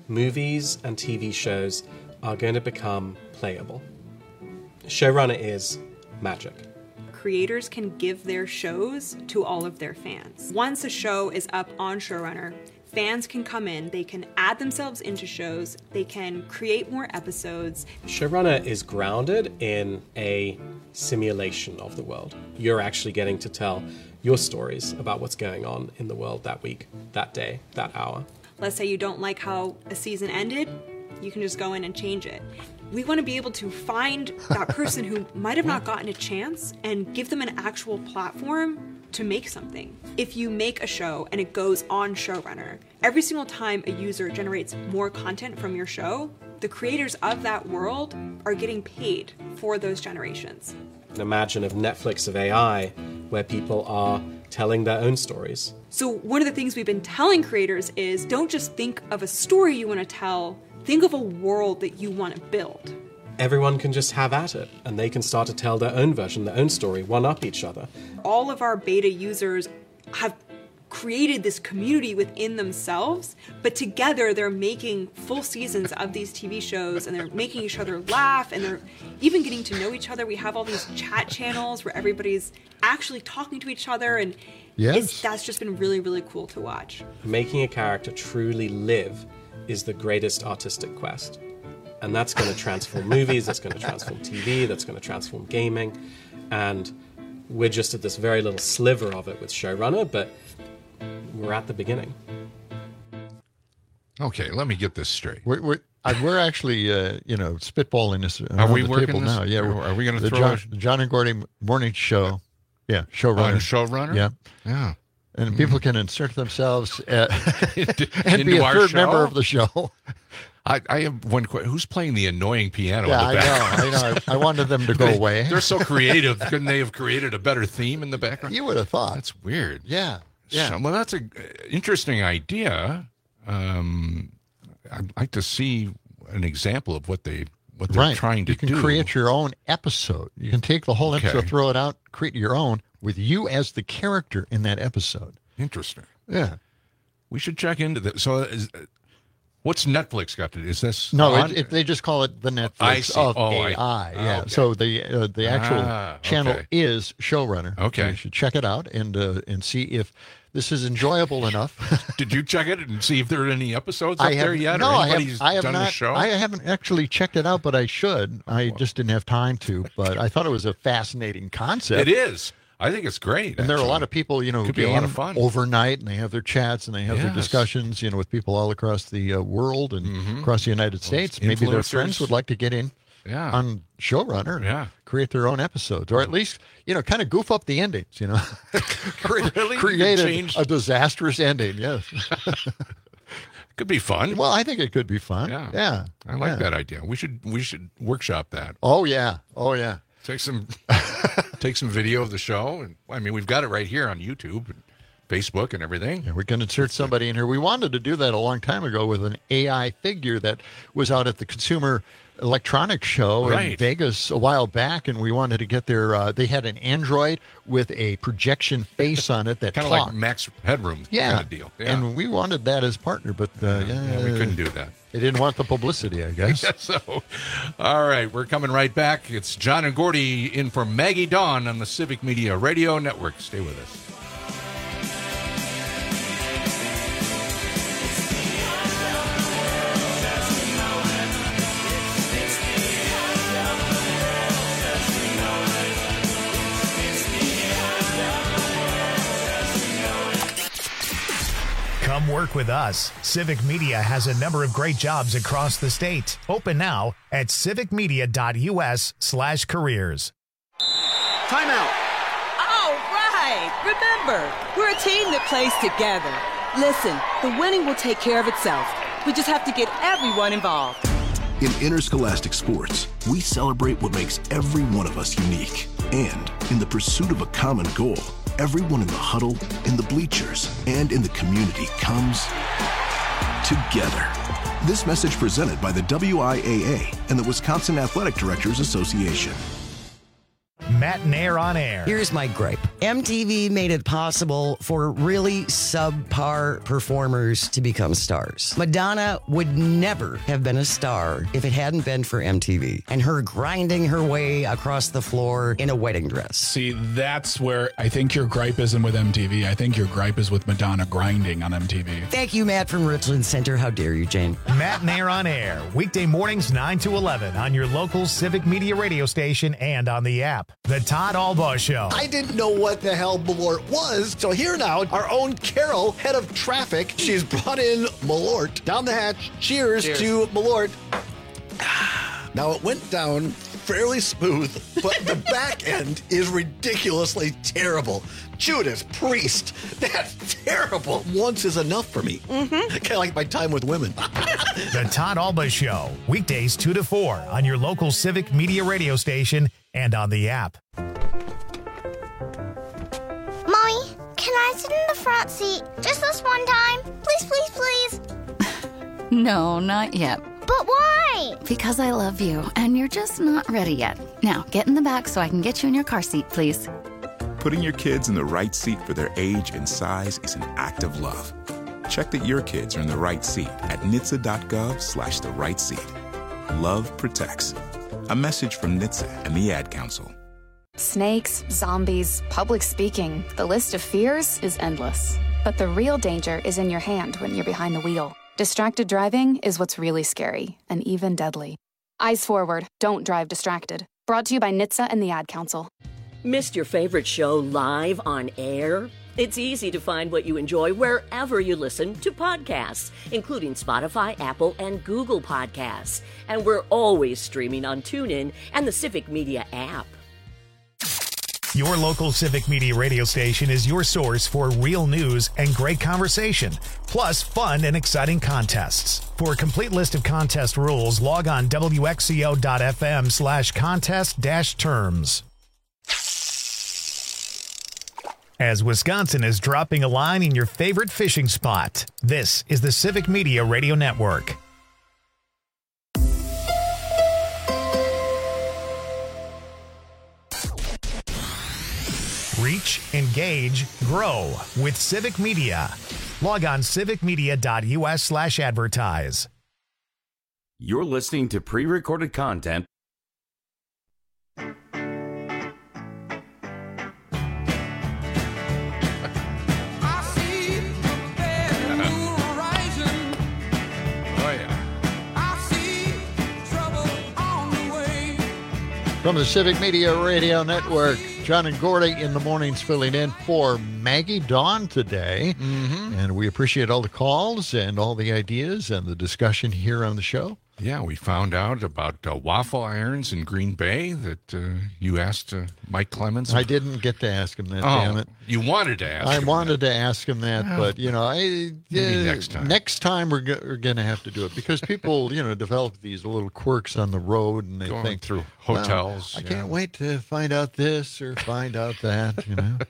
movies and T V shows are going to become playable. Showrunner is magic. Creators can give their shows to all of their fans. Once a show is up on Showrunner, fans can come in, they can add themselves into shows, they can create more episodes. Showrunner is grounded in a simulation of the world. You're actually getting to tell your stories about what's going on in the world that week, that day, that hour. Let's say you don't like how a season ended, you can just go in and change it. We want to be able to find that person who might have not gotten a chance and give them an actual platform to make something. If you make a show and it goes on Showrunner, every single time a user generates more content from your show, the creators of that world are getting paid for those generations. Imagine a Netflix of A I where people are telling their own stories. So one of the things we've been telling creators is don't just think of a story you want to tell, think of a world that you want to build. Everyone can just have at it, and they can start to tell their own version, their own story, one-up each other. All of our beta users have created this community within themselves, but together they're making full seasons of these T V shows, and they're making each other laugh, and they're even getting to know each other. We have all these chat channels where everybody's actually talking to each other, and Yes. it's, that's just been really, really cool to watch. Making a character truly live is the greatest artistic quest. And that's going to transform movies, that's going to transform T V, that's going to transform gaming. And we're just at this very little sliver of it with Showrunner, but we're at the beginning. Okay, let me get this straight. We're, we're, uh, we're actually, uh, you know, spitballing this Are around we the working table this- now. Yeah, are- we're- are we gonna the throw John, a- the John and Gordy morning show? Yeah, Showrunner. On Showrunner? Yeah, yeah. And people can insert themselves at, into, and be into a our third show? member of the show. I, I have one question. Who's playing the annoying piano Yeah, in I the know. background? I know. I, I wanted them to go They- away. They're so creative. Couldn't they have created a better theme in the background? You would have thought. That's weird. Yeah. Yeah. So, well, that's an interesting idea. Um, I'd like to see an example of what they what they're Right. trying to you can do. create your own episode. You can take the whole episode, Okay. throw it out, create your own with you as the character in that episode. Interesting. Yeah. We should check into this. So, is, what's Netflix got to do? Is this No, on? it, it, they just call it the Netflix I see. of Oh, A I. I- yeah. okay. So the uh, the actual Ah, channel okay. is Showrunner. Okay. You should check it out and uh, and see if this is enjoyable enough. Did you check it and see if there are any episodes up I have, there yet? No, or I anybody's have, I have done not. a show? I haven't actually checked it out, but I should. I just didn't have time to. But I thought it was a fascinating concept. It is. I think it's great. And there are a actually. lot of people, you know, Could be a lot game of fun. overnight, and they have their chats and they have their Yes. discussions, you know, with people all across the uh, world and Mhm. across the United States. Maybe their influencers. friends would like to get in Yeah. on Showrunner and Yeah. create their own episodes, or at least, you know, kind of goof up the endings, you know. create Really? You create could a, change- a disastrous ending, yes. Could be fun. Well, I think it could be fun. Yeah. Yeah. I like Yeah. that idea. We should we should workshop that. Oh, yeah. Oh, yeah. Take some take some video of the show, and I mean we've got it right here on YouTube, and Facebook, and everything. Yeah, we can insert somebody in here. We wanted to do that a long time ago with an A I figure that was out at the Consumer Electronics Show in Right. Vegas a while back, and we wanted to get their. Uh, they had an Android with a projection face on it that Kind of talked. like Max Headroom yeah, kind of deal. Yeah. and we wanted that as partner, but uh, Yeah, we couldn't do that. They didn't want the publicity, I guess. Guess so, all right, we're coming right back. It's John and Gordy in for Maggie Dawn on the Civic Media Radio Network. Stay with us. Come work with us. Civic Media has a number of great jobs across the state. Open now at civicmedia.us slash careers. Timeout. All right. Remember, we're a team that plays together. Listen, the winning will take care of itself. We just have to get everyone involved. In interscholastic sports, we celebrate what makes every one of us unique. And in the pursuit of a common goal, everyone in the huddle, in the bleachers, and in the community comes together. This message presented by the W I A A and the Wisconsin Athletic Directors Association. Mattinaire on Air. Here's my gripe. M T V made it possible for really subpar performers to become stars. Madonna would never have been a star if it hadn't been for M T V and her grinding her way across the floor in a wedding dress. See, that's where I think your gripe isn't with M T V. I think your gripe is with Madonna grinding on M T V. Thank you, Matt from Richland Center. How dare you, Jane? Mattinaire on Air, weekday mornings nine to eleven on your local Civic Media radio station and on the app. The Todd Albaugh Show. I didn't know what the hell Malort was, so here now, our own Carol, head of traffic, she's brought in Malort down the hatch. Cheers, Cheers. to Malort. Now, it went down fairly smooth, but the back end is ridiculously terrible. Judas Priest, that's terrible. Once is enough for me. Mm-hmm. Kind of like my time with women. The Todd Albaugh Show, weekdays two to four on your local Civic Media radio station and on the app. Mommy, can I sit in the front seat just this one time? Please, please, please. No, not yet. But why? Because I love you, and you're just not ready yet. Now, get in the back so I can get you in your car seat, please. Putting your kids in the right seat for their age and size is an act of love. Check that your kids are in the right seat at N H T S A dot gov slash the right seat. Love protects. A message from N H T S A and the Ad Council. Snakes, zombies, public speaking. The list of fears is endless. But the real danger is in your hand when you're behind the wheel. Distracted driving is what's really scary and even deadly. Eyes forward. Don't drive distracted. Brought to you by N H T S A and the Ad Council. Missed your favorite show live on air? It's easy to find what you enjoy wherever you listen to podcasts, including Spotify, Apple, and Google Podcasts. And we're always streaming on TuneIn and the Civic Media app. Your local Civic Media radio station is your source for real news and great conversation, plus fun and exciting contests. For a complete list of contest rules, log on W X C O dot F M slash contest dash terms. As Wisconsin is dropping a line in your favorite fishing spot, this is the Civic Media Radio Network. Reach, engage, grow with Civic Media. Log on civic media dot U S slash advertise. You're listening to pre-recorded content. From the Civic Media Radio Network, John and Gordy in the mornings filling in for Maggie Dawn today. Mm-hmm. And we appreciate all the calls and all the ideas and the discussion here on the show. Yeah, we found out about uh, waffle irons in Green Bay that uh, you asked uh, Mike Clemens. I didn't get to ask him that, oh, damn it. You wanted to ask I him wanted that. to ask him that, well, but, you know, I maybe uh, next time. Next time we're, go- we're going to have to do it because people, you know, develop these little quirks on the road and they Going think through hotels. Well, I yeah. can't wait to find out this or find out that, you know.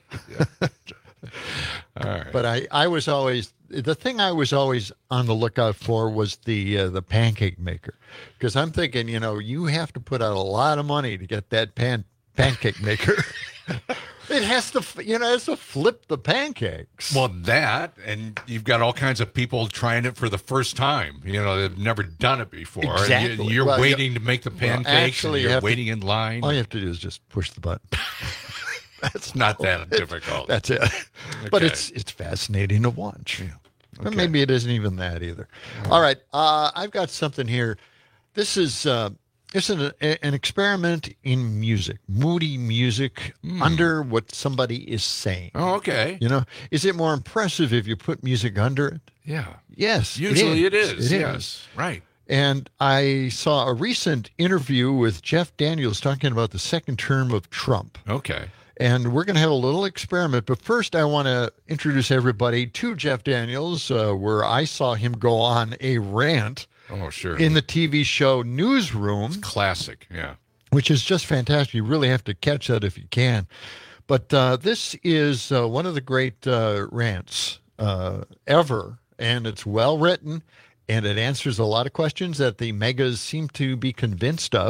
All right. But I, I was always the thing I was always on the lookout for was the uh, the pancake maker, because I'm thinking, you know, you have to put out a lot of money to get that pan pancake maker. It has to, you know, it has to flip the pancakes. Well, that, and you've got all kinds of people trying it for the first time. You know, they've never done it before. Exactly. You, you're well, waiting you, to make the pancakes, well, actually, and you're you have waiting to, in line. All you have to do is just push the button. That's not that difficult. That's it. Okay. But it's it's fascinating to watch. Yeah. But Okay. maybe it isn't even that either. All right, uh, I've got something here. This is uh, this is an, an experiment in music, moody music Mm. under what somebody is saying. Oh, okay. You know, is it more impressive if you put music under it? Yeah. Yes. Usually it is. it is. It yes. is. Right. And I saw a recent interview with Jeff Daniels talking about the second term of Trump. Okay. And we're going to have a little experiment. But first, I want to introduce everybody to Jeff Daniels, uh, where I saw him go on a rant Oh, sure. in the T V show Newsroom, Classic. Yeah. which is just fantastic. You really have to catch that if you can. But uh, this is uh, one of the great uh, rants uh, ever, and it's well written, and it answers a lot of questions that the megas seem to be convinced of.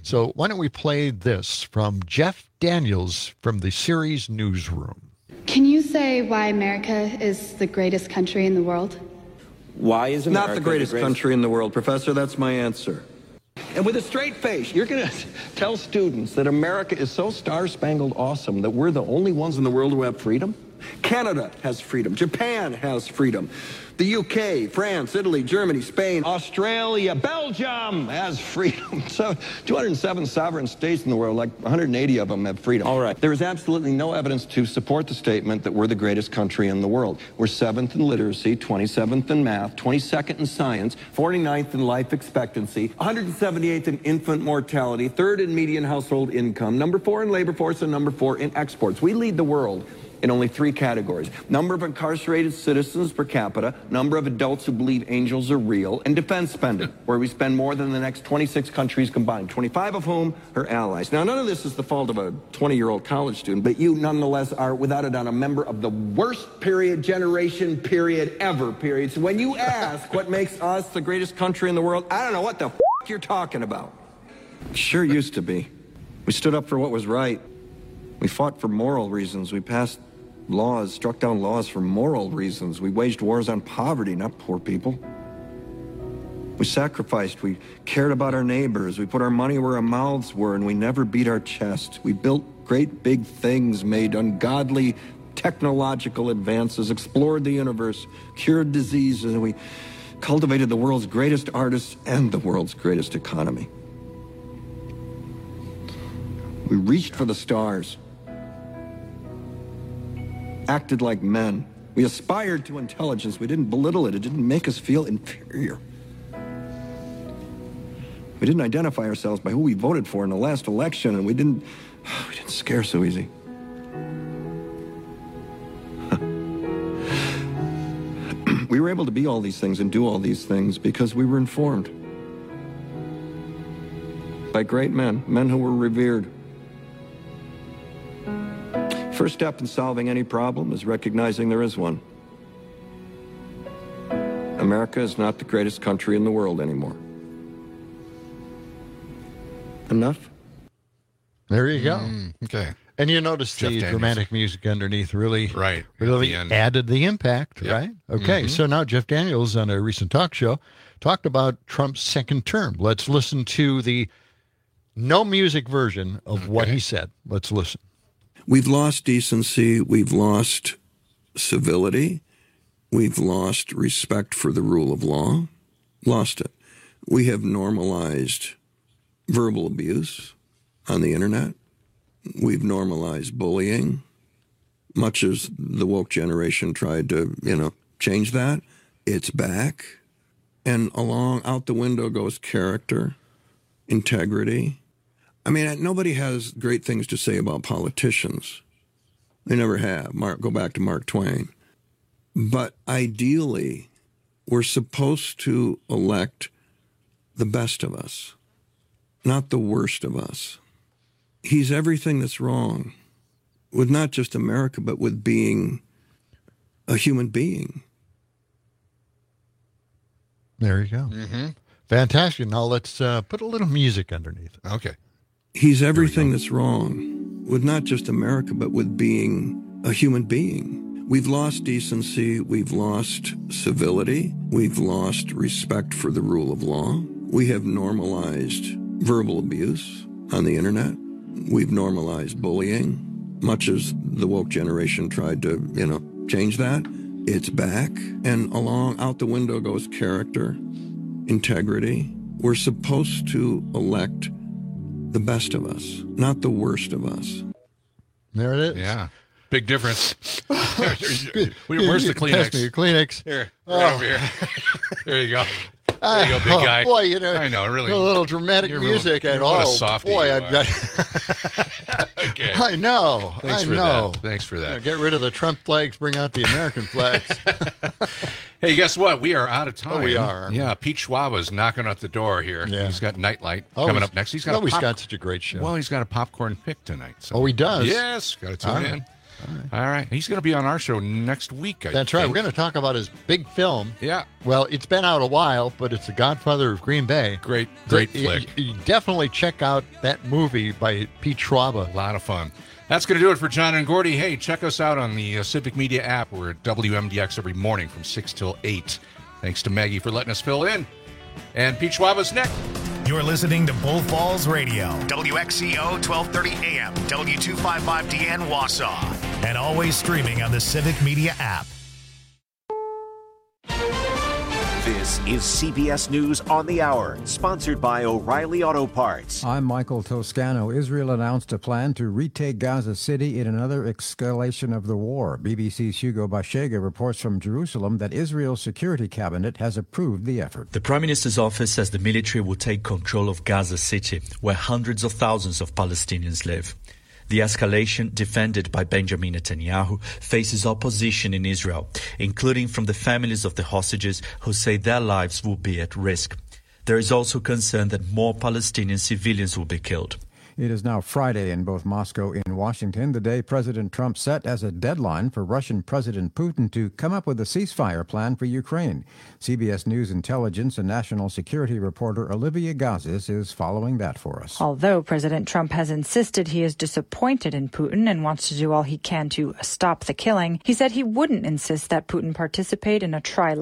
So why don't we play this from Jeff Daniels from the series Newsroom. Can you say why America is the greatest country in the world? Why is America Not the greatest, the greatest country in the world, Professor. That's my answer. And with a straight face, you're going to tell students that America is so star-spangled awesome that we're the only ones in the world who have freedom? Canada has freedom. Japan has freedom. The U K, France, Italy, Germany, Spain, Australia, Belgium has freedom. So two hundred seven sovereign states in the world, like one hundred eighty of them have freedom. All right. There is absolutely no evidence to support the statement that we're the greatest country in the world. We're seventh in literacy, twenty-seventh in math, twenty-second in science, forty-ninth in life expectancy, one hundred seventy-eighth in infant mortality, third in median household income, number four in labor force, and number four in exports. We lead the world in only three categories: number of incarcerated citizens per capita, number of adults who believe angels are real, and defense spending, where we spend more than the next twenty-six countries combined, twenty-five of whom are allies. Now, none of this is the fault of a twenty-year-old college student, but you nonetheless are, without a doubt, a member of the worst period, generation, period, ever, period. So when you ask what makes us the greatest country in the world, I don't know what the f*** you're talking about. Sure used to be. We stood up for what was right. We fought for moral reasons. We passed laws, struck down laws for moral reasons. We waged wars on poverty, not poor people. We sacrificed. We cared about our neighbors. We put our money where our mouths were, and we never beat our chest. We built great big things, made ungodly technological advances, explored the universe, cured diseases, and we cultivated the world's greatest artists and the world's greatest economy. We reached for the stars, acted like men. We aspired to intelligence. We didn't belittle it. It didn't make us feel inferior. We didn't identify ourselves by who we voted for in the last election, and we didn't, we didn't scare so easy. We were able to be all these things and do all these things because we were informed by great men, men who were revered. First step in solving any problem is recognizing there is one. America is not the greatest country in the world anymore. Enough? There you go. Mm, okay. And you notice Jeff the Daniels. dramatic music underneath really, right, really the end. added the impact, Yep. right? Okay, Mhm. so now Jeff Daniels on a recent talk show talked about Trump's second term. Let's listen to the no music version of what he said. Let's listen. We've lost decency. We've lost civility. We've lost respect for the rule of law. Lost it. We have normalized verbal abuse on the internet. We've normalized bullying, much as the woke generation tried to, you know, change that. It's back. And along, out the window goes character, integrity. I mean, nobody has great things to say about politicians. They never have. Mark, go back to Mark Twain. But ideally, we're supposed to elect the best of us, not the worst of us. He's everything that's wrong with not just America, but with being a human being. There you go. Mm-hmm. Fantastic. Now let's uh, put a little music underneath. Okay. He's everything that's wrong with not just America, but with being a human being. We've lost decency. We've lost civility. We've lost respect for the rule of law. We have normalized verbal abuse on the internet. We've normalized bullying, much as the woke generation tried to, you know, change that. It's back. And along, out the window goes character, integrity. We're supposed to elect the best of us, not the worst of us. There it is. Yeah. Big difference. Where's the Kleenex? Pass me your Kleenex. Here, Oh. right over here. There you go. There you go, big Oh, guy. boy, you know, I know, really. a little dramatic You're music real, and what a all. softie Boy, you I've are. got. Okay. I know. Thanks I for know. that. Thanks for that. Yeah, get rid of the Trump flags. Bring out the American flags. Hey, guess what? We are out of time. Oh, we are. Yeah, Pete Schwab is knocking at the door here. Yeah. He's got Nightlight Oh, coming he's- up next. He's got oh, a he's pop- got such a great show. Well, he's got a popcorn pick tonight. So. Oh, he does? Yes, got to tune All in. right. All right. He's going to be on our show next week, I That's think. right. We're going to talk about his big film. Yeah. Well, it's been out a while, but it's The Godfather of Green Bay. Great, great So, flick. You, you definitely check out that movie by Pete Schwaba. A lot of fun. That's going to do it for John and Gordy. Hey, check us out on the uh, Civic Media app. We're at W M D X every morning from six till eight. Thanks to Maggie for letting us fill in. And Pete Schwaba's next. You're listening to Bull Falls Radio, W X C O twelve thirty A M, W two fifty-five D N Wausau, and always streaming on the Civic Media app. This is C B S News on the Hour, sponsored by O'Reilly Auto Parts. I'm Michael Toscano. Israel announced a plan to retake Gaza City in another escalation of the war. B B C's Hugo Bashega reports from Jerusalem that Israel's security cabinet has approved the effort. The Prime Minister's office says the military will take control of Gaza City, where hundreds of thousands of Palestinians live. The escalation, defended by Benjamin Netanyahu, faces opposition in Israel, including from the families of the hostages who say their lives will be at risk. There is also concern that more Palestinian civilians will be killed. It is now Friday in both Moscow and Washington, the day President Trump set as a deadline for Russian President Putin to come up with a ceasefire plan for Ukraine. C B S News intelligence and national security reporter Olivia Gazis is following that for us. Although President Trump has insisted he is disappointed in Putin and wants to do all he can to stop the killing, he said he wouldn't insist that Putin participate in a trilateral